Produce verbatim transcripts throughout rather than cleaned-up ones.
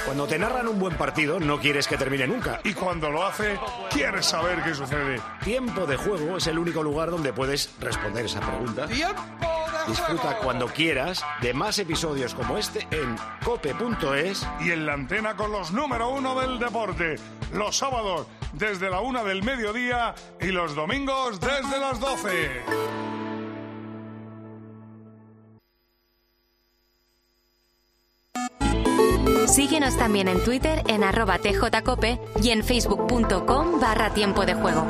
Cuando te narran un buen partido, no quieres que termine nunca. Y cuando lo hace, quieres saber qué sucede. Tiempo de Juego es el único lugar donde puedes responder esa pregunta. ¡Tiempo de Disfruta juego! cuando quieras de más episodios como este en cope punto es. Y en la antena con los número uno del deporte. Los sábados desde la una del mediodía y los domingos desde las doce. Síguenos también en Twitter en arroba tjcope y en facebook.com barra tiempo de juego.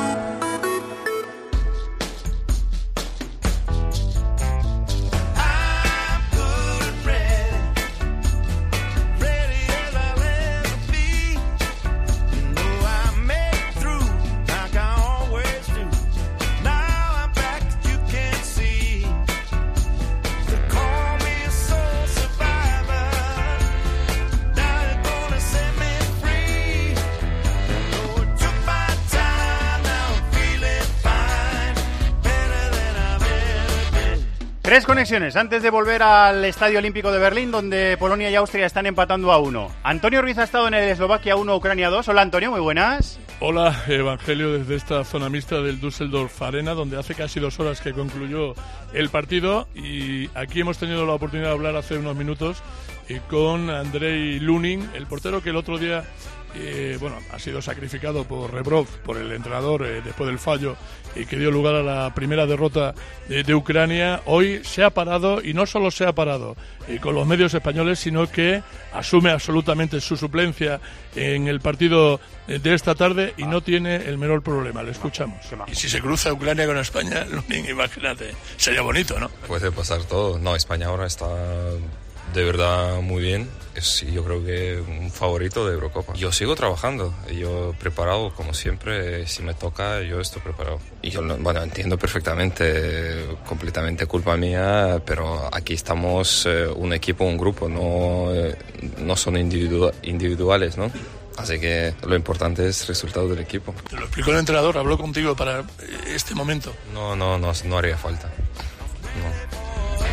Tres conexiones antes de volver al Estadio Olímpico de Berlín, donde Polonia y Austria están empatando a uno. Antonio Ruiz ha estado en el Eslovaquia uno, Ucrania dos. Hola Antonio, muy buenas. Hola Evangelio, desde esta zona mixta del Düsseldorf Arena, donde hace casi dos horas que concluyó el partido, y aquí hemos tenido la oportunidad de hablar hace unos minutos eh, con Andrei Lunin, el portero que el otro día Eh, bueno, ha sido sacrificado por Rebrov, por el entrenador, eh, después del fallo eh, que dio lugar a la primera derrota eh, de Ucrania. Hoy se ha parado, y no solo se ha parado eh, con los medios españoles, sino que asume absolutamente su suplencia en el partido eh, de esta tarde y no tiene el menor problema. Le escuchamos. Y si se cruza Ucrania con España, imagínate, sería bonito, ¿no? Puede pasar todo. No, España ahora está de verdad muy bien. Es, yo creo que un favorito de Eurocopa. Yo sigo trabajando, yo preparado como siempre. Si me toca, yo estoy preparado. Y yo, bueno, entiendo perfectamente, completamente culpa mía, pero aquí estamos eh, un equipo, un grupo, no, eh, no son individu- individuales, ¿no? Así que lo importante es el resultado del equipo. Te lo explicó el entrenador, habló contigo para este momento. No, no, no, no haría falta. No.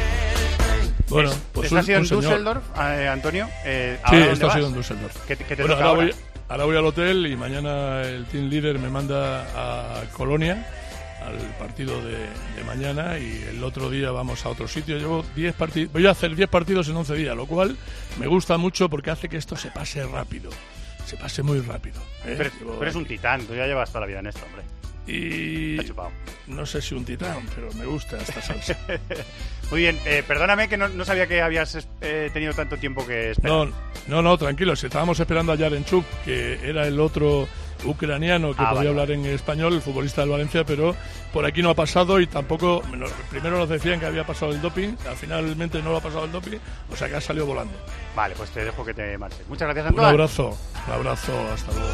Bueno, pues ¿Esto ha sido en señor. Düsseldorf, eh, Antonio? Eh, Sí, ¿ahora esto ha dónde sido vas? en Düsseldorf. ¿Qué, qué te Bueno, toca ahora, ahora? voy, ahora voy al hotel, y mañana el team leader me manda a Colonia al partido de, de mañana, y el otro día vamos a otro sitio. Llevo diez partidos, voy a hacer diez partidos en once días, lo cual me gusta mucho porque hace que esto se pase rápido, se pase muy rápido. ¿eh? Pero, Llevo- pero eres un titán, tú ya llevas toda la vida en esto, hombre. Y Te ha chupado. no sé si un titán, pero me gusta esta salsa. Muy bien, eh, perdóname que no, no sabía que habías eh, tenido tanto tiempo que esperar. No, no, no, tranquilos. Estábamos esperando a Yarenchuk, que era el otro ucraniano que Ah, podía vale, hablar en español, el futbolista del Valencia, pero por aquí no ha pasado, y tampoco. Nos, primero nos decían que había pasado el doping, finalmente no lo ha pasado el doping, o sea que ha salido volando. Vale, pues te dejo que te marches. Muchas gracias, Un Antonio. abrazo, un abrazo, hasta luego.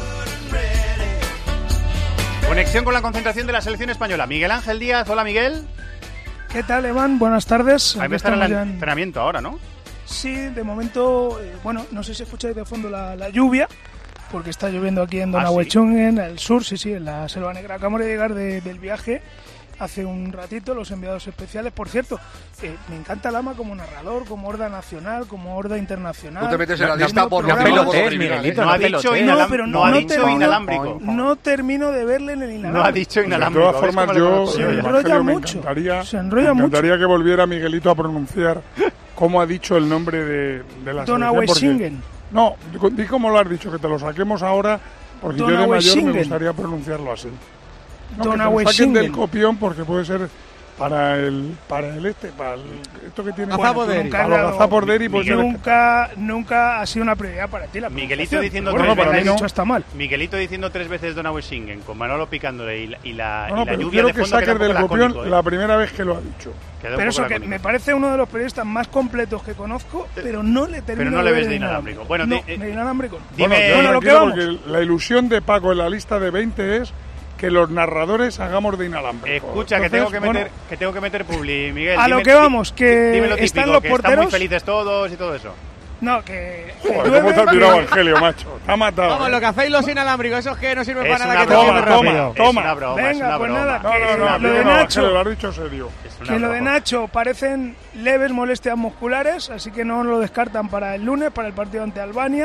Conexión con la concentración de la selección española. Miguel Ángel Díaz, hola Miguel. ¿Qué tal, Evan? Buenas tardes. Ahí Aquí va a estar el estamos ya en- entrenamiento ahora, ¿no? Sí, de momento, eh, bueno, no sé si escucháis de fondo la, la lluvia, porque está lloviendo aquí en ¿Ah, sí? Donaueschingen, al sur, sí, sí, en la Selva Negra. Acabamos de llegar de- del viaje hace un ratito, los enviados especiales. Por cierto, eh, me encanta Lama como narrador, como horda nacional, como horda internacional. Tú te metes en la No, lista no, por programa- los no, pelotes, no, Miguelito, no ha dicho No, inalam- pero no no, ha no dicho termino, inalámbrico. no termino de verle en el inalámbrico. No ha dicho De inalámbrico. todas ¿ves formas, cómo le yo, conozco Se yo ya? enrolla Evangelio, me mucho, encantaría, se enrolla me encantaría mucho. que volviera Miguelito a pronunciar cómo ha dicho el nombre de, de la selección. Donaueschingen. porque- No, di cómo lo has dicho, que te lo saquemos ahora, porque yo de mayor me Donaueschingen. gustaría pronunciarlo así. No, que te lo Donaueschingen. saquen del copión, porque puede ser para el para el este, para el, esto que tiene Gazapoderi. para los Gazapoderi, pues Miguel, Nunca, nunca ha sido una prioridad para ti la Miguelito pronunciación. diciendo Bueno, tres para mí veces- no. Dicho está mal. Miguelito diciendo tres veces Donaueschingen, con Manolo picándole y la, y la, No, no, y la pero lluvia quiero de que fondo saques queda un del poco copión lacónico, ¿eh? la primera vez que lo ha dicho. Queda un Pero poco eso que lacónico. me parece uno de los periodistas más completos que conozco, pero no le termino Pero no le de ves ver de el inalámbrico. Bueno, no, di- eh, de inalámbrico. no. Dime- Bueno, yo Bueno, lo que tranquilo, vamos. porque la ilusión de Paco en la lista de veinte es que los narradores hagamos de inalámbrico. Escucha, que tengo que Entonces, meter, que tengo que meter publi, Miguel. A dime- lo que di- vamos, que dime lo típico, están los que están porteros. muy felices todos y todo eso. No, que. que bueno, joder, llueve, ¿cómo te ha que- tirado Evangelio, macho? Te ha matado. Vamos, ¿eh? lo que hacéis los inalámbricos, esos que no sirven Es para una nada, que broma, te entiendo toma, rápido. Es toma. una broma, es Venga, una pues broma. nada, No, no, no, Lo de no, no, Nacho. Evangelio, lo has dicho serio. Es una Que lo de broma. Nacho parecen leves molestias musculares, así que no lo descartan para el lunes, para el partido ante Albania.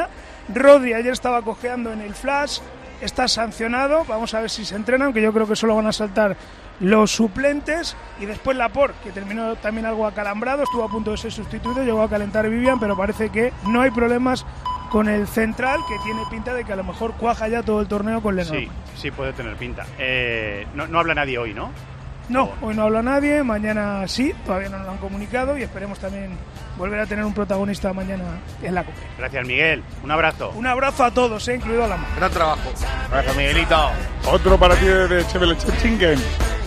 Rodri ayer estaba cojeando en el Flash, está sancionado, vamos a ver si se entrena, aunque yo creo que solo van a saltar los suplentes. Y después Laporte, que terminó también algo acalambrado, estuvo a punto de ser sustituido, llegó a calentar Vivian, pero parece que no hay problemas con el central, que tiene pinta de que a lo mejor cuaja ya todo el torneo con Lenormand. Sí, sí puede tener pinta. Eh, no, no habla nadie hoy, ¿no? No, hoy no habla nadie, mañana sí, todavía no nos lo han comunicado y esperemos también volver a tener un protagonista mañana en la Copa. Gracias, Miguel. Un abrazo. Un abrazo a todos, eh, incluido a la mano. Gran trabajo. Gracias, Miguelito. Otro para ti de Chevrolet-Chingen.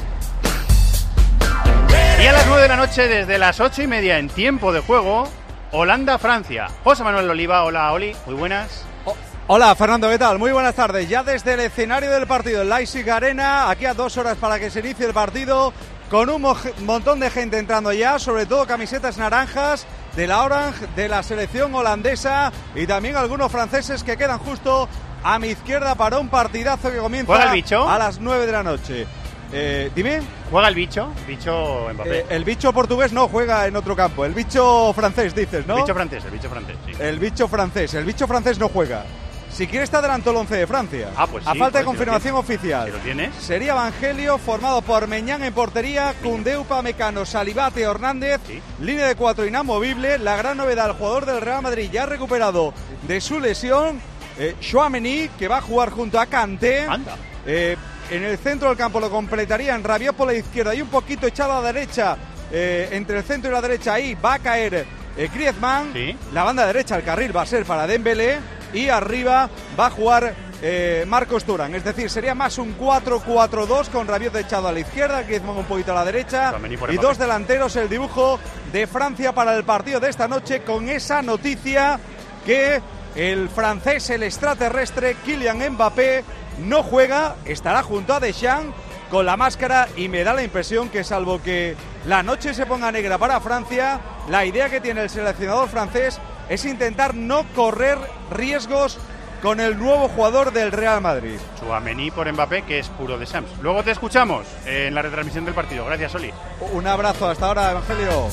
Y a las nueve de la noche, desde las ocho y media en tiempo de juego, Holanda-Francia. José Manuel Oliva, hola, Oli, muy buenas. Oh, hola, Fernando, ¿qué tal? Muy buenas tardes. Ya desde el escenario del partido, el Leipzig Arena, aquí a dos horas para que se inicie el partido, con un mo- montón de gente entrando ya, sobre todo camisetas naranjas de la Orange, de la selección holandesa, y también algunos franceses que quedan justo a mi izquierda para un partidazo que comienza ¿Juega el bicho? a las nueve de la noche. Eh, dime. ¿Juega el bicho? Bicho Mbappé. Eh, el bicho portugués no juega en otro campo. El bicho francés, dices, ¿no? El bicho francés, el bicho francés, sí. El bicho francés. El bicho francés no juega. Si quieres te adelanto el once de Francia. Ah, pues sí, a falta pues de confirmación si oficial. ¿Si lo tienes? Sería Evangelio, formado por Meñán en portería, Koundé, Upamecano, Salibate, Hernández. Sí. Línea de cuatro inamovible. La gran novedad, el jugador del Real Madrid ya recuperado de su lesión. Eh, Tchouaméni, que va a jugar junto a Kanté. Anda. Eh, en el centro del campo lo completarían Rabiot por la izquierda y un poquito echado a la derecha, eh, entre el centro y la derecha, ahí va a caer eh, Griezmann. Sí. La banda derecha, el carril va a ser para Dembélé y arriba va a jugar eh, Marcos Thuram, es decir, sería más un cuatro cuatro dos con Rabiot echado a la izquierda, Griezmann un poquito a la derecha y dos delanteros. El dibujo de Francia para el partido de esta noche, con esa noticia que el francés, el extraterrestre Kylian Mbappé no juega, estará junto a Deschamps con la máscara, y me da la impresión que, salvo que la noche se ponga negra para Francia, la idea que tiene el seleccionador francés es intentar no correr riesgos con el nuevo jugador del Real Madrid. Tchouaméni por Mbappé, que es puro de Sams. Luego te escuchamos en la retransmisión del partido. Gracias, Oli. Un abrazo, hasta ahora, Evangelio.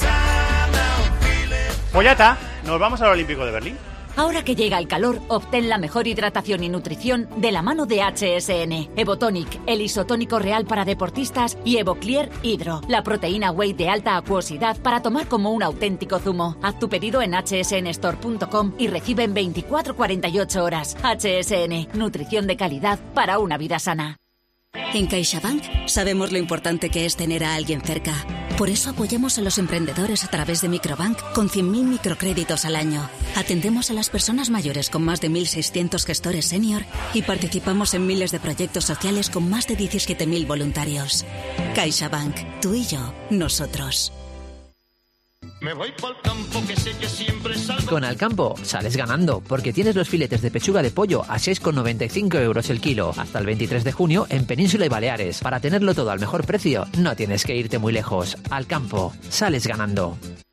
Pues ya está, nos vamos al Olímpico de Berlín. Ahora que llega el calor, obtén la mejor hidratación y nutrición de la mano de H S N. Evotonic, el isotónico real para deportistas, y Evoclear Hydro, la proteína whey de alta acuosidad para tomar como un auténtico zumo. Haz tu pedido en h s n store punto com y recibe en veinticuatro a cuarenta y ocho horas. H S N, nutrición de calidad para una vida sana. En CaixaBank sabemos lo importante que es tener a alguien cerca. Por eso apoyamos a los emprendedores a través de Microbank con cien mil microcréditos al año. Atendemos a las personas mayores con más de mil seiscientos gestores senior y participamos en miles de proyectos sociales con más de diecisiete mil voluntarios. CaixaBank, tú y yo, nosotros. Me voy pa'l campo, que sé que siempre salgo. Con Alcampo sales ganando, porque tienes los filetes de pechuga de pollo a seis con noventa y cinco euros el kilo, hasta el veintitrés de junio en Península y Baleares. Para tenerlo todo al mejor precio, no tienes que irte muy lejos. Alcampo, sales ganando.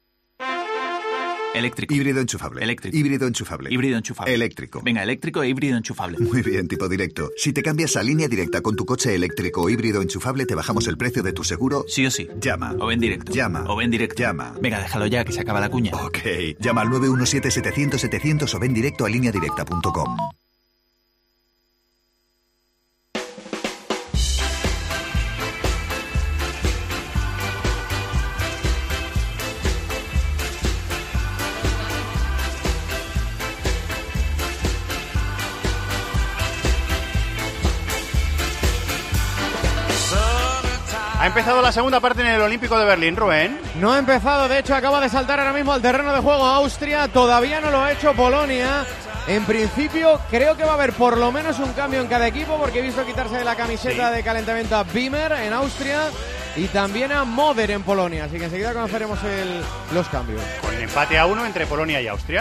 Eléctrico. Híbrido enchufable. Eléctrico. Híbrido enchufable. Híbrido enchufable. Eléctrico. Venga, eléctrico e híbrido enchufable. Muy bien, tipo directo. Si te cambias a Línea Directa con tu coche eléctrico o híbrido enchufable, te bajamos el precio de tu seguro. Sí o sí. Llama. O ven directo. Llama. O ven directo. Llama. Venga, déjalo ya, que se acaba la cuña. Ok. Llama al nueve uno siete, setecientos, setecientos o ven directo a línea directa punto com. Ha empezado la segunda parte en el Olímpico de Berlín, Rubén. No ha empezado, de hecho acaba de saltar ahora mismo al terreno de juego Austria, todavía no lo ha hecho Polonia. En principio creo que va a haber por lo menos un cambio en cada equipo, porque he visto quitarse de la camiseta sí. de calentamiento a Wimmer en Austria y también a Moder en Polonia, así que enseguida conoceremos el, los cambios. Con el empate a uno entre Polonia y Austria.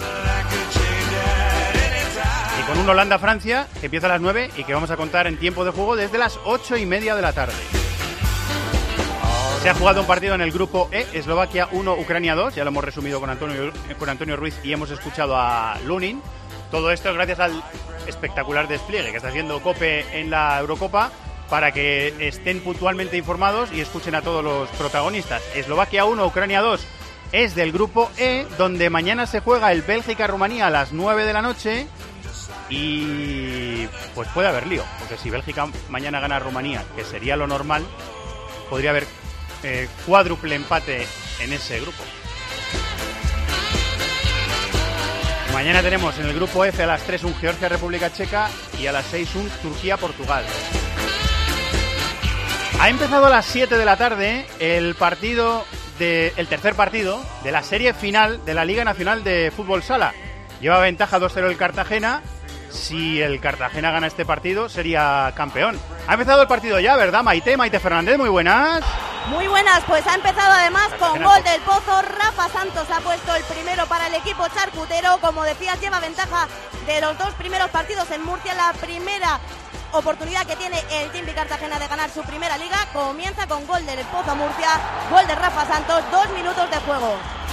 Y con un Holanda-Francia que empieza a las nueve y que vamos a contar en tiempo de juego desde las ocho y media de la tarde. Se ha jugado un partido en el grupo E, Eslovaquia uno, Ucrania dos, ya lo hemos resumido con Antonio, con Antonio Ruiz y hemos escuchado a Lunin. Todo esto es gracias al espectacular despliegue que está haciendo COPE en la Eurocopa para que estén puntualmente informados y escuchen a todos los protagonistas. Eslovaquia uno, Ucrania dos, es del grupo E, donde mañana se juega el Bélgica-Rumanía a las nueve de la noche y pues puede haber lío, porque si Bélgica mañana gana a Rumanía, que sería lo normal, podría haber eh, cuádruple empate en ese grupo. Mañana tenemos en el grupo F a las tres un Georgia-República Checa y a las seis un Turquía-Portugal. Ha empezado a las siete de la tarde el partido de, el tercer partido de la serie final de la Liga Nacional de Fútbol Sala. Lleva ventaja dos cero el Cartagena. Si el Cartagena gana este partido, sería campeón. Ha empezado el partido ya, ¿verdad, Maite? Maite Fernández, muy buenas. Muy buenas, pues ha empezado además con gol del Pozo. Rafa Santos ha puesto el primero para el equipo charcutero. Como decías, lleva ventaja de los dos primeros partidos en Murcia. La primera oportunidad que tiene el Jimby Cartagena de ganar su primera liga comienza con gol del Pozo Murcia, gol de Rafa Santos, dos minutos de juego.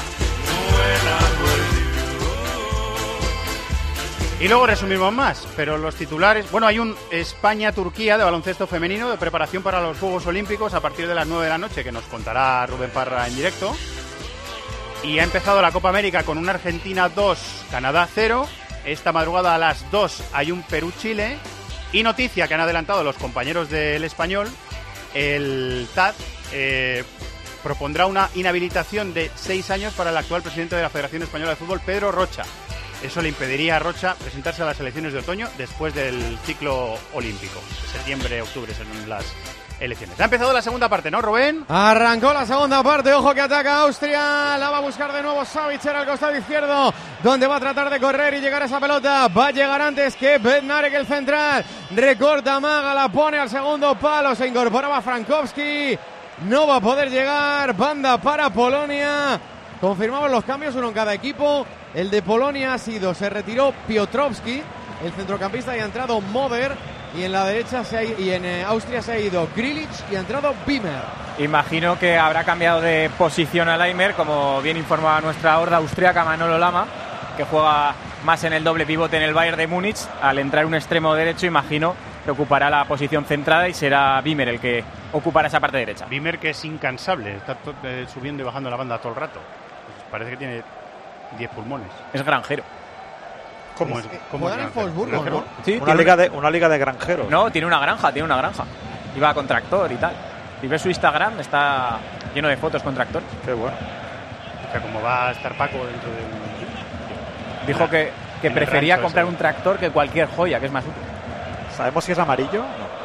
Y luego resumimos más, pero los titulares... Bueno, hay un España-Turquía de baloncesto femenino de preparación para los Juegos Olímpicos a partir de las nueve de la noche, que nos contará Rubén Parra en directo. Y ha empezado la Copa América con una Argentina dos, Canadá cero. Esta madrugada a las dos hay un Perú-Chile. Y noticia que han adelantado los compañeros del Español, el T A D eh, propondrá una inhabilitación de seis años para el actual presidente de la Federación Española de Fútbol, Pedro Rocha. Eso le impediría a Rocha presentarse a las elecciones de otoño después del ciclo olímpico. Septiembre, octubre son las elecciones. Ha empezado la segunda parte, ¿no, Rubén? Arrancó la segunda parte, ojo que ataca Austria, la va a buscar de nuevo Savitzer al costado izquierdo, donde va a tratar de correr y llegar a esa pelota. Va a llegar antes que Bednarek, el central. Recorta Maga, la pone al segundo palo, se incorporaba Frankowski. No va a poder llegar, banda para Polonia. Confirmamos los cambios, uno en cada equipo. El de Polonia ha sido, se retiró Piotrowski, el centrocampista, y ha entrado Moder. Y en la derecha se ha, y en eh, Austria se ha ido Grilic y ha entrado Bimer. Imagino que habrá cambiado de posición a Laimer, como bien informaba nuestra horda austriaca Manolo Lama, que juega más en el doble pivote en el Bayern de Múnich. Al entrar un extremo derecho, imagino que ocupará la posición centrada y será Bimer el que ocupará esa parte derecha. Bimer, que es incansable, está to- eh, subiendo y bajando la banda todo el rato. Pues parece que tiene diez pulmones. Es granjero. ¿Cómo es? ¿Cómo es en granjero? Wolfsburgo, ¿no? Sí, una, liga de, una liga de granjeros. No, tiene una granja, tiene una granja. Iba con tractor y tal. Si ves su Instagram, está lleno de fotos con tractor. Qué bueno. O sea, como va a estar Paco dentro de un... Dijo que, que prefería comprar un tractor que cualquier joya, que es más útil. ¿Sabemos si es amarillo? No.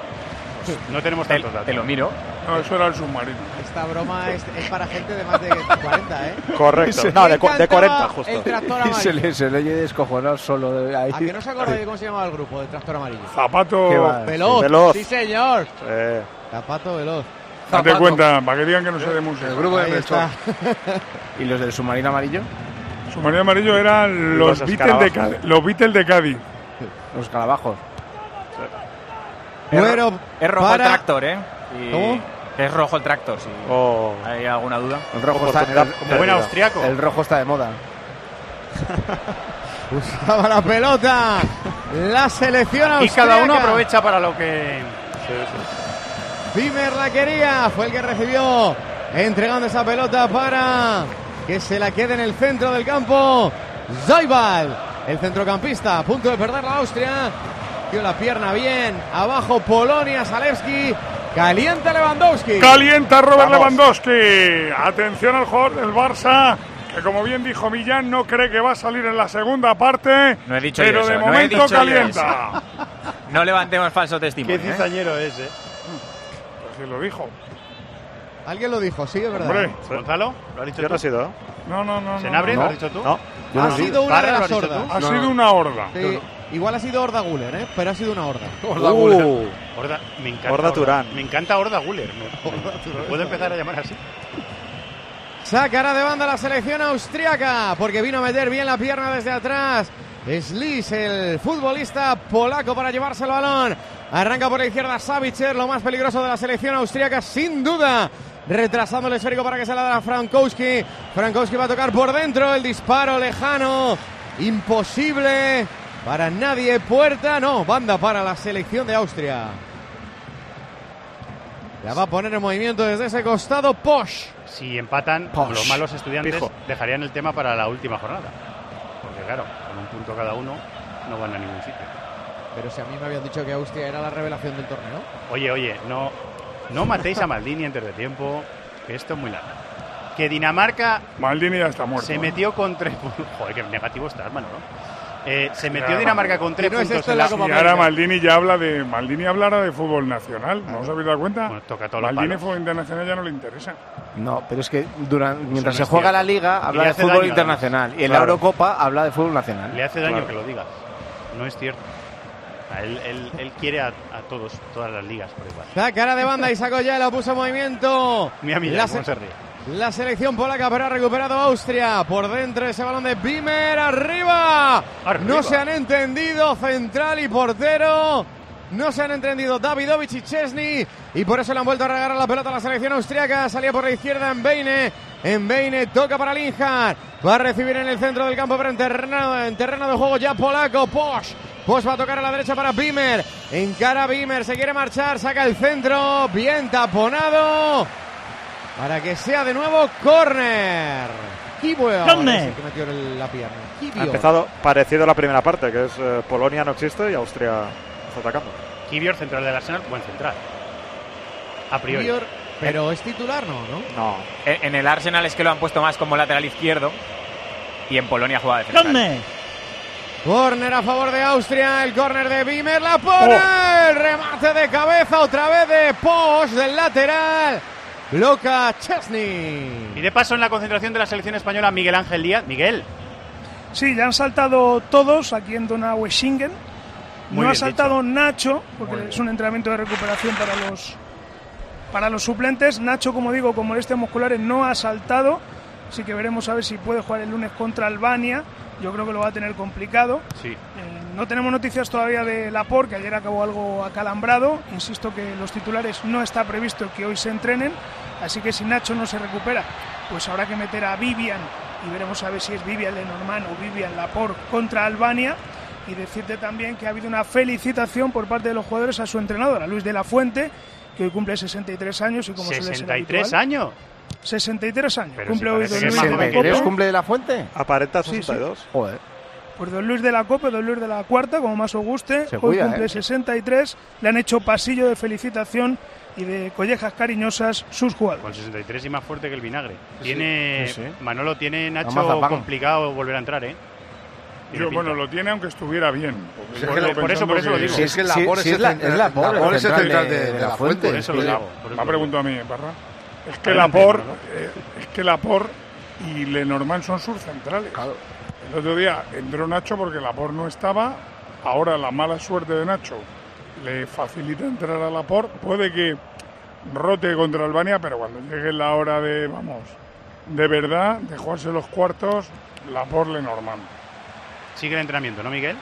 No tenemos te, tantos datos. Te lo miro. No, eso era el submarino. Esta broma es, es para gente de más de cuarenta, ¿eh? Correcto. No, de, de cuarenta, justo. El tractor amarillo. Se le, se le oye descojonar solo de ahí. ¿A que no se acuerda de cómo se llamaba el grupo de tractor amarillo? Zapato Veloz. Sí, Veloz. Sí, señor. Sí. Zapato Veloz. Date cuenta, para que digan que no sé de música. El grupo de Ahí Melchor. está. ¿Y los del submarino amarillo? Submarino amarillo eran los, Los Beatles de Cádiz, los Beatles de Cádiz. Los escarabajos. Bueno, Es rojo para... el tractor, ¿eh? Y ¿Cómo? Es rojo el tractor, si Oh. hay alguna duda. El rojo está, Oportunidad el, Como buen austriaco. el rojo está de moda. Usaba la pelota. La selección Y austriaca. cada uno aprovecha para lo que... Bimer la quería, fue el que recibió, entregando esa pelota para que se la quede en el centro del campo. Zaibal, el centrocampista, a punto de perder la Austria. Dio la pierna bien, abajo Polonia, Zalewski, calienta Lewandowski. Calienta Robert Vamos. Lewandowski. Atención al jugador del Barça, que como bien dijo Millán, no cree que va a salir en la segunda parte. No he dicho pero yo de eso, no he momento dicho yo calienta. No levantemos falso Qué testimonio. ¿eh? cizañero es, ¿eh? Pues sí lo dijo. Alguien lo dijo, sí, es verdad. Hombre, ¿Gonzalo? ¿Lo has dicho Yo no he tú? sido. no, no, no. ¿Senabre? no, ¿Lo no. has dicho tú? No. Ha sido una Parra, de ¿lo las has dicho hordas. tú? Ha No, sido no. una horda. Sí, igual ha sido Horda Guller, ¿eh? Pero ha sido una horda. Uh, Horda, me encanta Horda Turán. Me encanta Horda Guller. Me, me puedo empezar a llamar así. Sacará de banda la selección austriaca porque vino a meter bien la pierna desde atrás. Slis, el futbolista polaco, para llevarse el balón. Arranca por la izquierda Savitzer, lo más peligroso de la selección austriaca, sin duda. Retrasando el esférico para que se la dé a Frankowski. Frankowski va a tocar por dentro, el disparo lejano. Imposible para nadie. Puerta, no, banda para la selección de Austria. La va a poner en movimiento desde ese costado Posch. Si empatan, Posch. los malos estudiantes Fijo. dejarían el tema para la última jornada. Porque claro, con un punto cada uno no van a ningún sitio. Pero si a mí me habían dicho que Austria era la revelación del torneo. Oye, oye, no, no matéis a Maldini antes de tiempo, que esto es muy largo. Que Dinamarca... Maldini ya está muerto. Se metió con tres... Joder, qué negativo está, hermano, ¿no? Eh, se metió Claro, Dinamarca con tres no es puntos esto en la la Copa Y ahora Maldini ya habla de... Maldini hablará de fútbol nacional, ¿no os habéis dado cuenta? Bueno, toca todos los Maldini palos. fútbol internacional ya no le interesa. No, pero es que durante, mientras no se es juega cierto. la Liga, Y habla le de hace fútbol daño, internacional. además. Y en Claro. la Eurocopa habla de fútbol nacional. Le hace daño Claro. que lo digas. No es cierto. O sea, él, él, él quiere a, a todos, todas las ligas por igual. La cara de banda y sacó ya, lo puso en movimiento. Mira, mira, la, cómo se- se ríe. la selección polaca, pero ha recuperado Austria. Por dentro ese balón de Bimer, arriba. Arriba. No se han entendido central y portero. No se han entendido Davidovich y Chesney. Y por eso le han vuelto a regalar la pelota a la selección austriaca. Salía por la izquierda en Beine. En Beine toca para Linhart. Va a recibir en el centro del campo, pero en terreno, en terreno de juego ya polaco. Posch. Posch va a tocar a la derecha para Bimer. Encara Bimer, se quiere marchar, saca el centro. Bien taponado. Para que sea de nuevo córner. Kiwior Córner. es el que metió en la pierna. Ha Kiwior. empezado parecido a la primera parte, que es eh, Polonia no existe y Austria está atacando. Kivior, central del Arsenal, buen central. A priori. Kiwior, pero es titular, ¿no? ¿no? No. En, en el Arsenal es que lo han puesto más como lateral izquierdo y en Polonia juega de central. Córner a favor de Austria, el córner de Bimer, la pone, Oh. el remate de cabeza otra vez de Posch del lateral, bloca Chesney. Y de paso en la concentración de la selección española, Miguel Ángel Díaz. Miguel. Sí, ya han saltado todos aquí en Donaueschingen. Muy No ha bien saltado dicho. Nacho, porque Muy es un entrenamiento de recuperación para los para los suplentes. Nacho, como digo, con molestias musculares no ha saltado, así que veremos a ver si puede jugar el lunes contra Albania. Yo creo que lo va a tener complicado. Sí. Eh, no tenemos noticias todavía de Laporte, que ayer acabó algo acalambrado. Insisto que los titulares no está previsto que hoy se entrenen, así que si Nacho no se recupera, pues habrá que meter a Vivian y veremos a ver si es Vivian Lenormand o Vivian Laporte contra Albania. Y decirte también que ha habido una felicitación por parte de los jugadores a su entrenador, a Luis de la Fuente, que hoy cumple sesenta y tres años y como suele ser ¿sesenta y tres habitual, años? sesenta y tres años. Pero Cumple si hoy parece don que Luis es de más la joven que Cope. yo. ¿Cumple de la Fuente? Aparenta Sí, sesenta y dos. Joder. Pues don Luis de la Copa, don Luis de la Cuarta, como más os guste, Se hoy cuida, cumple ¿eh? sesenta y tres, le han hecho pasillo de felicitación y de collejas cariñosas sus jugadores. Con sesenta y tres y más fuerte que el vinagre. Tiene sí, sí. Manolo, tiene Nacho mazapán. complicado volver a entrar, ¿eh? Tiene Yo, pinta. bueno, lo tiene aunque estuviera bien. porque Sí, yo por- sigo por eso- por eso pensando lo digo. Si es que el Sí, Labor sí, es, es la- el es la Labor, Labor el es el central central de- de, de de la la Fuente. Fuente. Por eso lo Sí. digo. por eso Me ha lo preguntado a mí, Parra. Es que Adelante, Laporte, Manolo. eh, es que Laporte y Lenormand son sus centrales. El otro día entró Nacho porque Laporte no estaba. Ahora la mala suerte de Nacho le facilita entrar a Laporte. Puede que rote contra Albania, pero cuando llegue la hora de, vamos, de verdad, de jugarse los cuartos, Laporte Lenormand. Sigue el entrenamiento, ¿no, Miguel?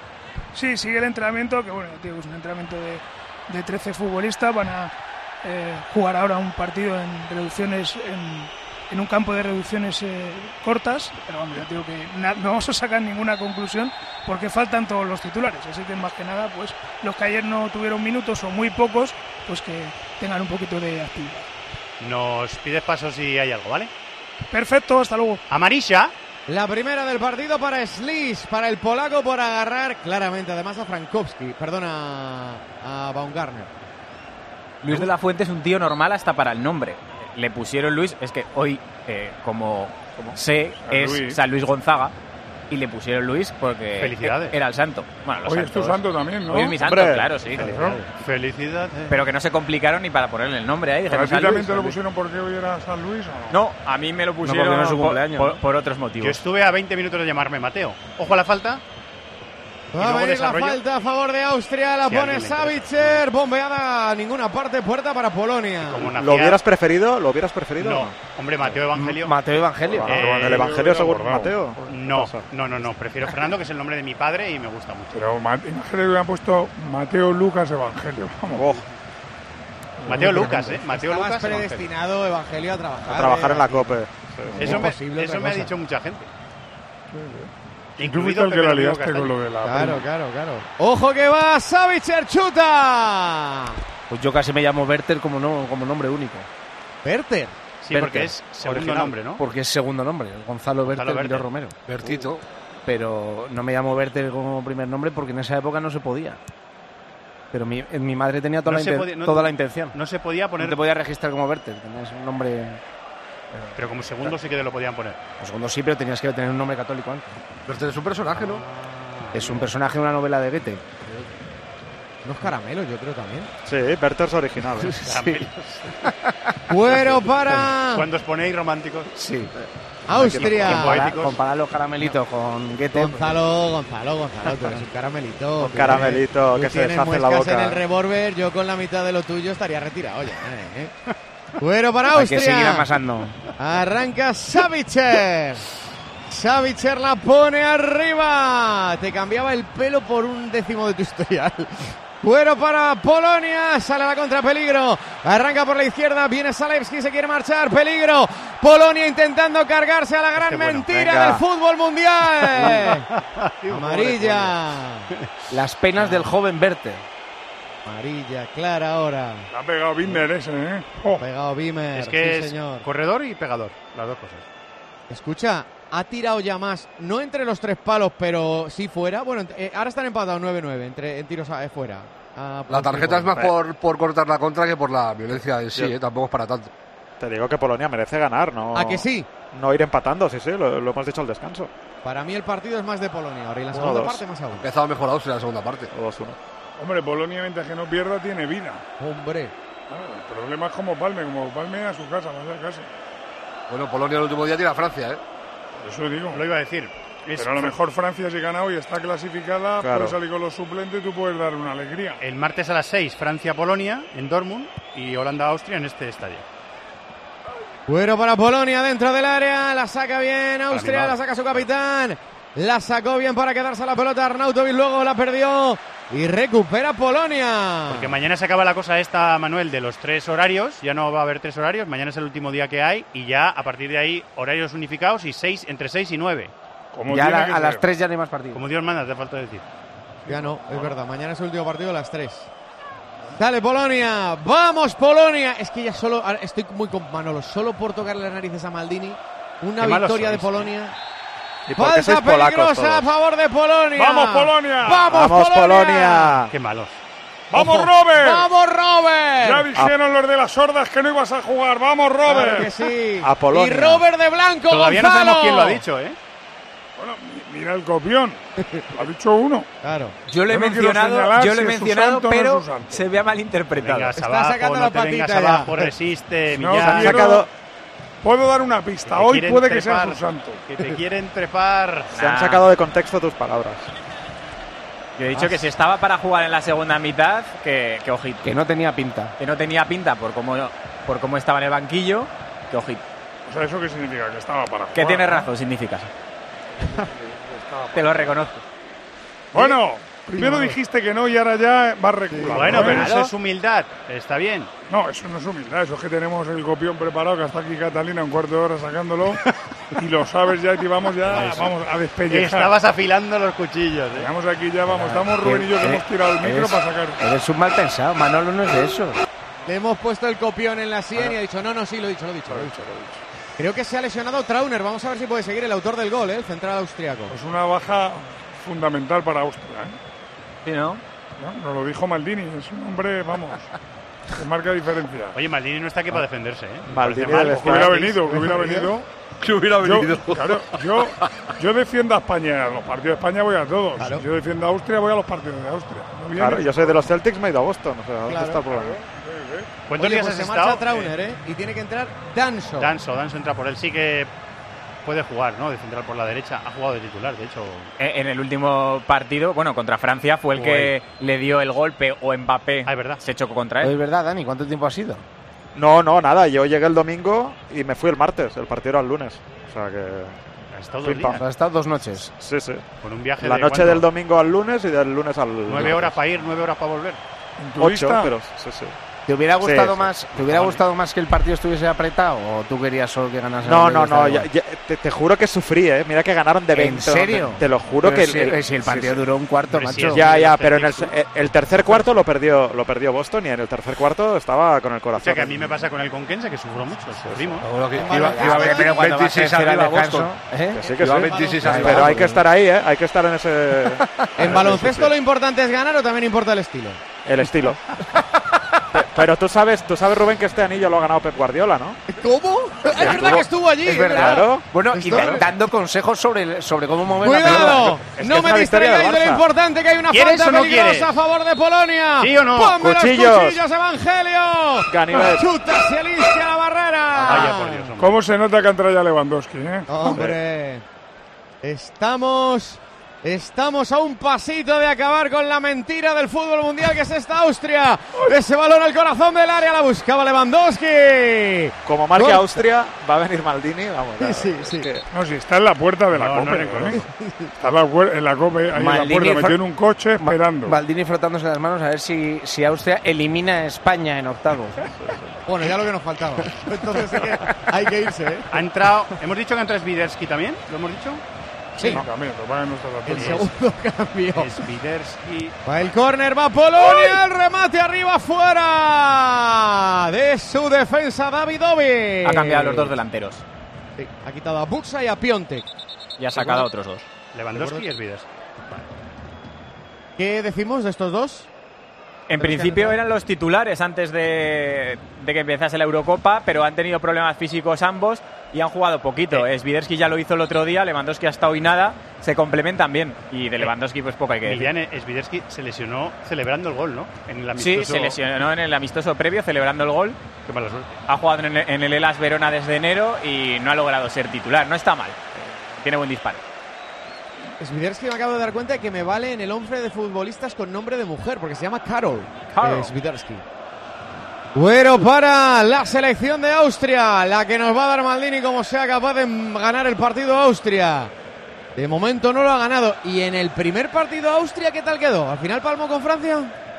Sí, sigue el entrenamiento, que bueno, digo, es un entrenamiento de, de trece futbolistas. Van a eh, jugar ahora un partido en reducciones, en, en un campo de reducciones eh, cortas, pero vamos, ya digo que na- no vamos a sacar ninguna conclusión porque faltan todos los titulares, así que más que nada, pues los que ayer no tuvieron minutos o muy pocos, pues que tengan un poquito de actividad. Nos pides pasos si hay algo, ¿vale? Perfecto, hasta luego. Amarilla. La primera del partido para Slis, para el polaco por agarrar claramente, además a Frankowski, perdona, a Baumgartner. Luis de la Fuente es un tío normal hasta para el nombre. Le pusieron Luis, es que hoy, eh, como sé, San es Luis. San Luis Gonzaga. Y le pusieron Luis porque Felicidades. era el santo. Bueno, los Hoy es tu santos- santo también, ¿no? Hoy es mi santo, Hombre, claro, sí. Felicidades. Felicidades. Pero que no se complicaron ni para ponerle el nombre ahí. ¿Pero Dijeron a ti San también Luis, te lo San Luis. pusieron porque hoy era San Luis o no? No, a mí me lo porque pusieron no es su por, cumpleaños. por- por otros motivos. Yo estuve a veinte minutos de llamarme Mateo. Ojo a la falta. Y Va a luego venir la desarrollo. falta a favor de Austria, la Si a pone alguien le interesa. Savitzer, bombeada a ninguna parte, puerta para Polonia. Como ¿Lo nacía- hubieras preferido? ¿Lo hubieras preferido? No, hombre, Mateo Evangelio. Mateo Evangelio. Eh, el Evangelio según abordado. Mateo. No, no, no, no. Prefiero Fernando, que es el nombre de mi padre y me gusta mucho. Pero Ma- imagínate que hubieran puesto Mateo Lucas Evangelio. Vamos. Oh, Mateo Lucas, ¿eh? Mateo Estabas Lucas. Evangelio. predestinado, Evangelio, a trabajar. a trabajar eh, en la aquí. COPE. Eso, me, Imposible eso otra me ha cosa. dicho mucha gente. Y tú fuiste el que Pepe la Domingo liaste con Castaño. lo de la... Claro, claro, claro. Ojo que va, Savitzer chuta. Pues yo casi me llamo Werther como, no, como nombre único. ¿Werther? Sí, porque es segundo original. nombre, ¿no? Porque es segundo nombre, Gonzalo Werther Miró Romero. Bertito. Pero no me llamo Werther como primer nombre porque en esa época no se podía. Pero mi, mi madre tenía toda, no la, inten podía, no, toda la intención. No se podía poner... No te podía registrar como Werther, tenías un nombre... Pero como segundo sí que te lo podían poner. Como segundo sí, pero tenías que tener un nombre católico antes. Werther es un personaje, ¿no? Es un personaje de una novela de Goethe. Unos caramelos, yo creo también. Sí, Werther es original. ¿eh? Sí. Cuero para... Cuando os ponéis románticos. Sí. Austria. Comparar, comparar los caramelitos con Goethe. Gonzalo, Gonzalo, Gonzalo, tú eres un caramelito. Un caramelito que se deshace en la boca. En el revólver, yo con la mitad de lo tuyo estaría retirado ya. ¿eh? Cuero para Austria. Hay que seguir amasando. Arranca Savitzer. Savitzer la pone arriba. Te cambiaba el pelo por un décimo de tu historial. Cuero para Polonia, sale a la contra, peligro, arranca por la izquierda, viene Zalewski, se quiere marchar, peligro, Polonia intentando cargarse a la gran este mentira bueno, del fútbol mundial. Amarilla. Las penas del joven Werther. Amarilla, clara ahora. La ha pegado Wimmer ese, ¿eh? Oh. Ha pegado Wimmer, es que sí, es señor. Corredor y pegador, las dos cosas. Escucha, ha tirado ya más, no entre los tres palos, pero sí fuera. Bueno, eh, ahora están empatados nueve nueve entre, en tiros a, eh, fuera. A, la tarjeta es más por, por cortar la contra que por la violencia en sí, eh, tampoco es para tanto. Te digo que Polonia merece ganar, ¿no? ¿A que sí? No ir empatando, sí, sí, lo, lo hemos dicho al descanso. Para mí el partido es más de Polonia ahora y la segunda parte más aún. Ha empezado mejor Austria en la segunda parte. dos uno. Hombre, Polonia, mientras que no pierda, tiene vida. Hombre. Claro, el problema es como Palme, como Palme a su casa, no sé, casi. Bueno, Polonia el último día tiene a Francia, ¿eh? Eso digo. Lo iba a decir. Es Pero a lo mejor Francia, si gana hoy, está clasificada, claro. Puede salir con los suplentes y tú puedes dar una alegría. El martes a las seis, Francia-Polonia en Dortmund y Holanda-Austria en este estadio. Bueno para Polonia dentro del área, la saca bien Austria, la saca su capitán, la sacó bien para quedarse a la pelota Arnautovic, luego la perdió y recupera Polonia. Porque mañana se acaba la cosa esta, Manuel, de los tres horarios, ya no va a haber tres horarios, mañana es el último día que hay y ya a partir de ahí horarios unificados y seis, entre seis y nueve. Como ya la, a ser. Las tres ya no hay más partidos. Como Dios manda, te falta decir. Ya no, es verdad, mañana es el último partido a las tres. Dale Polonia, vamos Polonia. Es que ya solo, estoy muy con Manolo, solo por tocarle las narices a Maldini, una Qué victoria de Polonia. Falta peligrosa a favor de Polonia. ¡Vamos, Polonia! ¡Vamos, ¡Vamos Polonia! Polonia! ¡Qué malos! ¡Vamos, Ojo. Robert! ¡Vamos, Robert! Ya dijeron ah. los de las sordas que no ibas a jugar. ¡Vamos, Robert! Claro que sí. A Polonia. Y Robert de blanco, Todavía Gonzalo. no sabemos quién lo ha dicho, ¿eh? Bueno, mira el copión. Lo ha dicho uno. Claro. Yo lo he yo no mencionado, yo lo he si mencionado, santo, pero no se ve malinterpretado. Vengas Está abajo, sacando no la te patita vengas ya. abajo, resiste, no Millán. quiero, sacado... Puedo dar una pista. Que Hoy puede trepar, que sea su santo. Que te quieren trepar. Se nah. han sacado de contexto tus palabras. Yo he dicho ah. que si estaba para jugar en la segunda mitad, que, que ojito. Que no tenía pinta. Que no tenía pinta por cómo, por cómo estaba en el banquillo, que ojito. O sea, ¿eso qué significa? Que estaba para jugar. Que tiene razón, significa. Te lo reconozco. Bueno, primero dijiste que no y ahora ya vas reculando. Bueno, ¿eh? pero eso es humildad. Está bien. No, eso no es humildad. Eso es que tenemos el copión preparado, que está aquí Catalina un cuarto de hora sacándolo. Y lo sabes ya y vamos ya eso. Vamos a despellejar. Estabas afilando los cuchillos. ¿eh? Estamos aquí ya, vamos. Estamos Rubén y yo que hemos tirado el micro eres, para sacar. Eres un mal pensado. Manolo no es de eso. Le hemos puesto el copión en la sien bueno. y ha dicho, no, no, sí, lo he dicho, lo he dicho. Lo he dicho, lo he dicho. Creo que se ha lesionado Trauner. Vamos a ver si puede seguir el autor del gol, ¿eh? El central austriaco. Pues una baja fundamental para Austria, ¿eh? Sí, ¿no? No, nos lo dijo Maldini. Es un hombre, vamos, que marca diferencia. Oye, Maldini no está aquí para defenderse, ¿eh? Maldini mal, que hubiera venido, que hubiera venido. Que hubiera venido. Yo, claro, yo, yo defiendo a España. A los partidos de España voy a todos. Claro. Yo defiendo a Austria, voy a los partidos de Austria. ¿No claro, yo soy de los Celtics, me he ido a Boston. O sea, ¿dónde claro, está el problema? Claro. ¿Cuántos Oye, días pues has se estado? marcha Trauner, ¿eh? Y tiene que entrar Danso. Danso, Danso entra por él. Sí que puede jugar, ¿no? De central por la derecha. Ha jugado de titular, de hecho. En el último partido, bueno, contra Francia, fue el que le dio el golpe o Mbappé. Ah, es verdad. Se chocó contra él. Es verdad, Dani. ¿Cuánto tiempo ha sido? No, no, nada. Yo llegué el domingo y me fui el martes. El partido era el lunes. O sea que... Ha estado dos días. Ha estado dos noches. Sí, sí. Con un viaje La de noche ¿cuánto? Del domingo al lunes y del lunes al... Nueve horas para ir, nueve horas para volver. Ocho, pero sí, sí. ¿Te hubiera gustado sí, más sí. ¿Te hubiera gustado más que el partido estuviese apretado o tú querías solo que ganase? No, el no, no, Madrid? ya, ya, te, te juro que sufrí, ¿eh? Mira que ganaron de veinte. ¿En serio? Te lo juro. Pero que si, el, el, si el partido sí, sí. duró un cuarto, Pero macho. si ya, ya, pero en el, el tercer cuarto lo perdió lo perdió Boston y en el tercer cuarto estaba con el corazón. O sea, que a mí me pasa con el Conquense, que sufro mucho, sufrimos. Iba, iba veintiséis arriba Boston. ¿eh? Que sí, que iba sí. veintiséis Pero arriba. hay que estar ahí, ¿eh? Hay que estar en ese... ¿En baloncesto lo importante es ganar o también importa el estilo? El estilo. Pero tú sabes, tú sabes, Rubén, que este anillo lo ha ganado Pep Guardiola, ¿no? ¿Cómo? Es verdad que estuvo allí. Es verdad. Claro. Bueno, y Claro. dando consejos sobre, el- sobre cómo mover la ¡Cuidado! pelota. Es que No es me una victoria del distraigáis de lo Barça. importante, que hay una ¿Quieres falta o no peligrosa quieres? a favor de Polonia. ¿Sí o no? ¡Ponme Cuchillos. los cuchillos, Evangelio! Ganivet. ¡Chuta Zielinski a la barrera! Vaya por Dios, hombre. ¿Cómo se nota que ha entrado ya Lewandowski, eh? Hombre, estamos, estamos a un pasito de acabar con la mentira del fútbol mundial que es esta Austria. Ese balón al corazón del área la buscaba Lewandowski. Como marque Gol. Austria, va a venir Maldini, vamos. Claro, Sí, es sí. que- No, si está en la puerta de la No, no Copa, reconozco. ¿eh? Está en la, puer- en la Copa, ahí en la Maldini puerta, fue- metido en un coche esperando. Maldini frotándose las manos a ver si, si Austria elimina a España en octavos. Bueno, ya lo que nos faltaba. Entonces hay que, hay que irse, ¿eh? Ha entrado, hemos dicho que ha entrado Swiderski también, ¿lo hemos dicho? Sí. No, también, lo van a nuestra El atención. segundo cambio. Swiderski. Va el córner, va Polonia, el remate arriba fuera de su defensa Davidovic. Ha cambiado a los dos delanteros Sí, ha quitado a Buxa y a Piontek. y ha sacado a otros dos. Lewandowski y Swiderski. ¿Qué decimos de estos dos? En principio eran los titulares antes de, de que empezase la Eurocopa, pero han tenido problemas físicos ambos y han jugado poquito. Eh. Swiderski ya lo hizo el otro día, Lewandowski ha estado y nada, se complementan bien. Y de Lewandowski pues poco hay que decir. Millán Swiderski se lesionó celebrando el gol, ¿no? En el Sí, amistoso. se lesionó en el amistoso previo celebrando el gol. Qué mala suerte. Ha jugado en el, en el Hellas Verona desde enero y no ha logrado ser titular. No está mal. Tiene buen disparo. Swiderski, me acabo de dar cuenta de que me vale en el once de futbolistas con nombre de mujer, porque se llama Karol. Karol. Eh, Swiderski. Bueno, para la selección de Austria, la que nos va a dar Maldini como sea capaz de ganar el partido Austria. De momento no lo ha ganado. Y en el primer partido Austria, ¿qué tal quedó? ¿Al final palmó con Francia?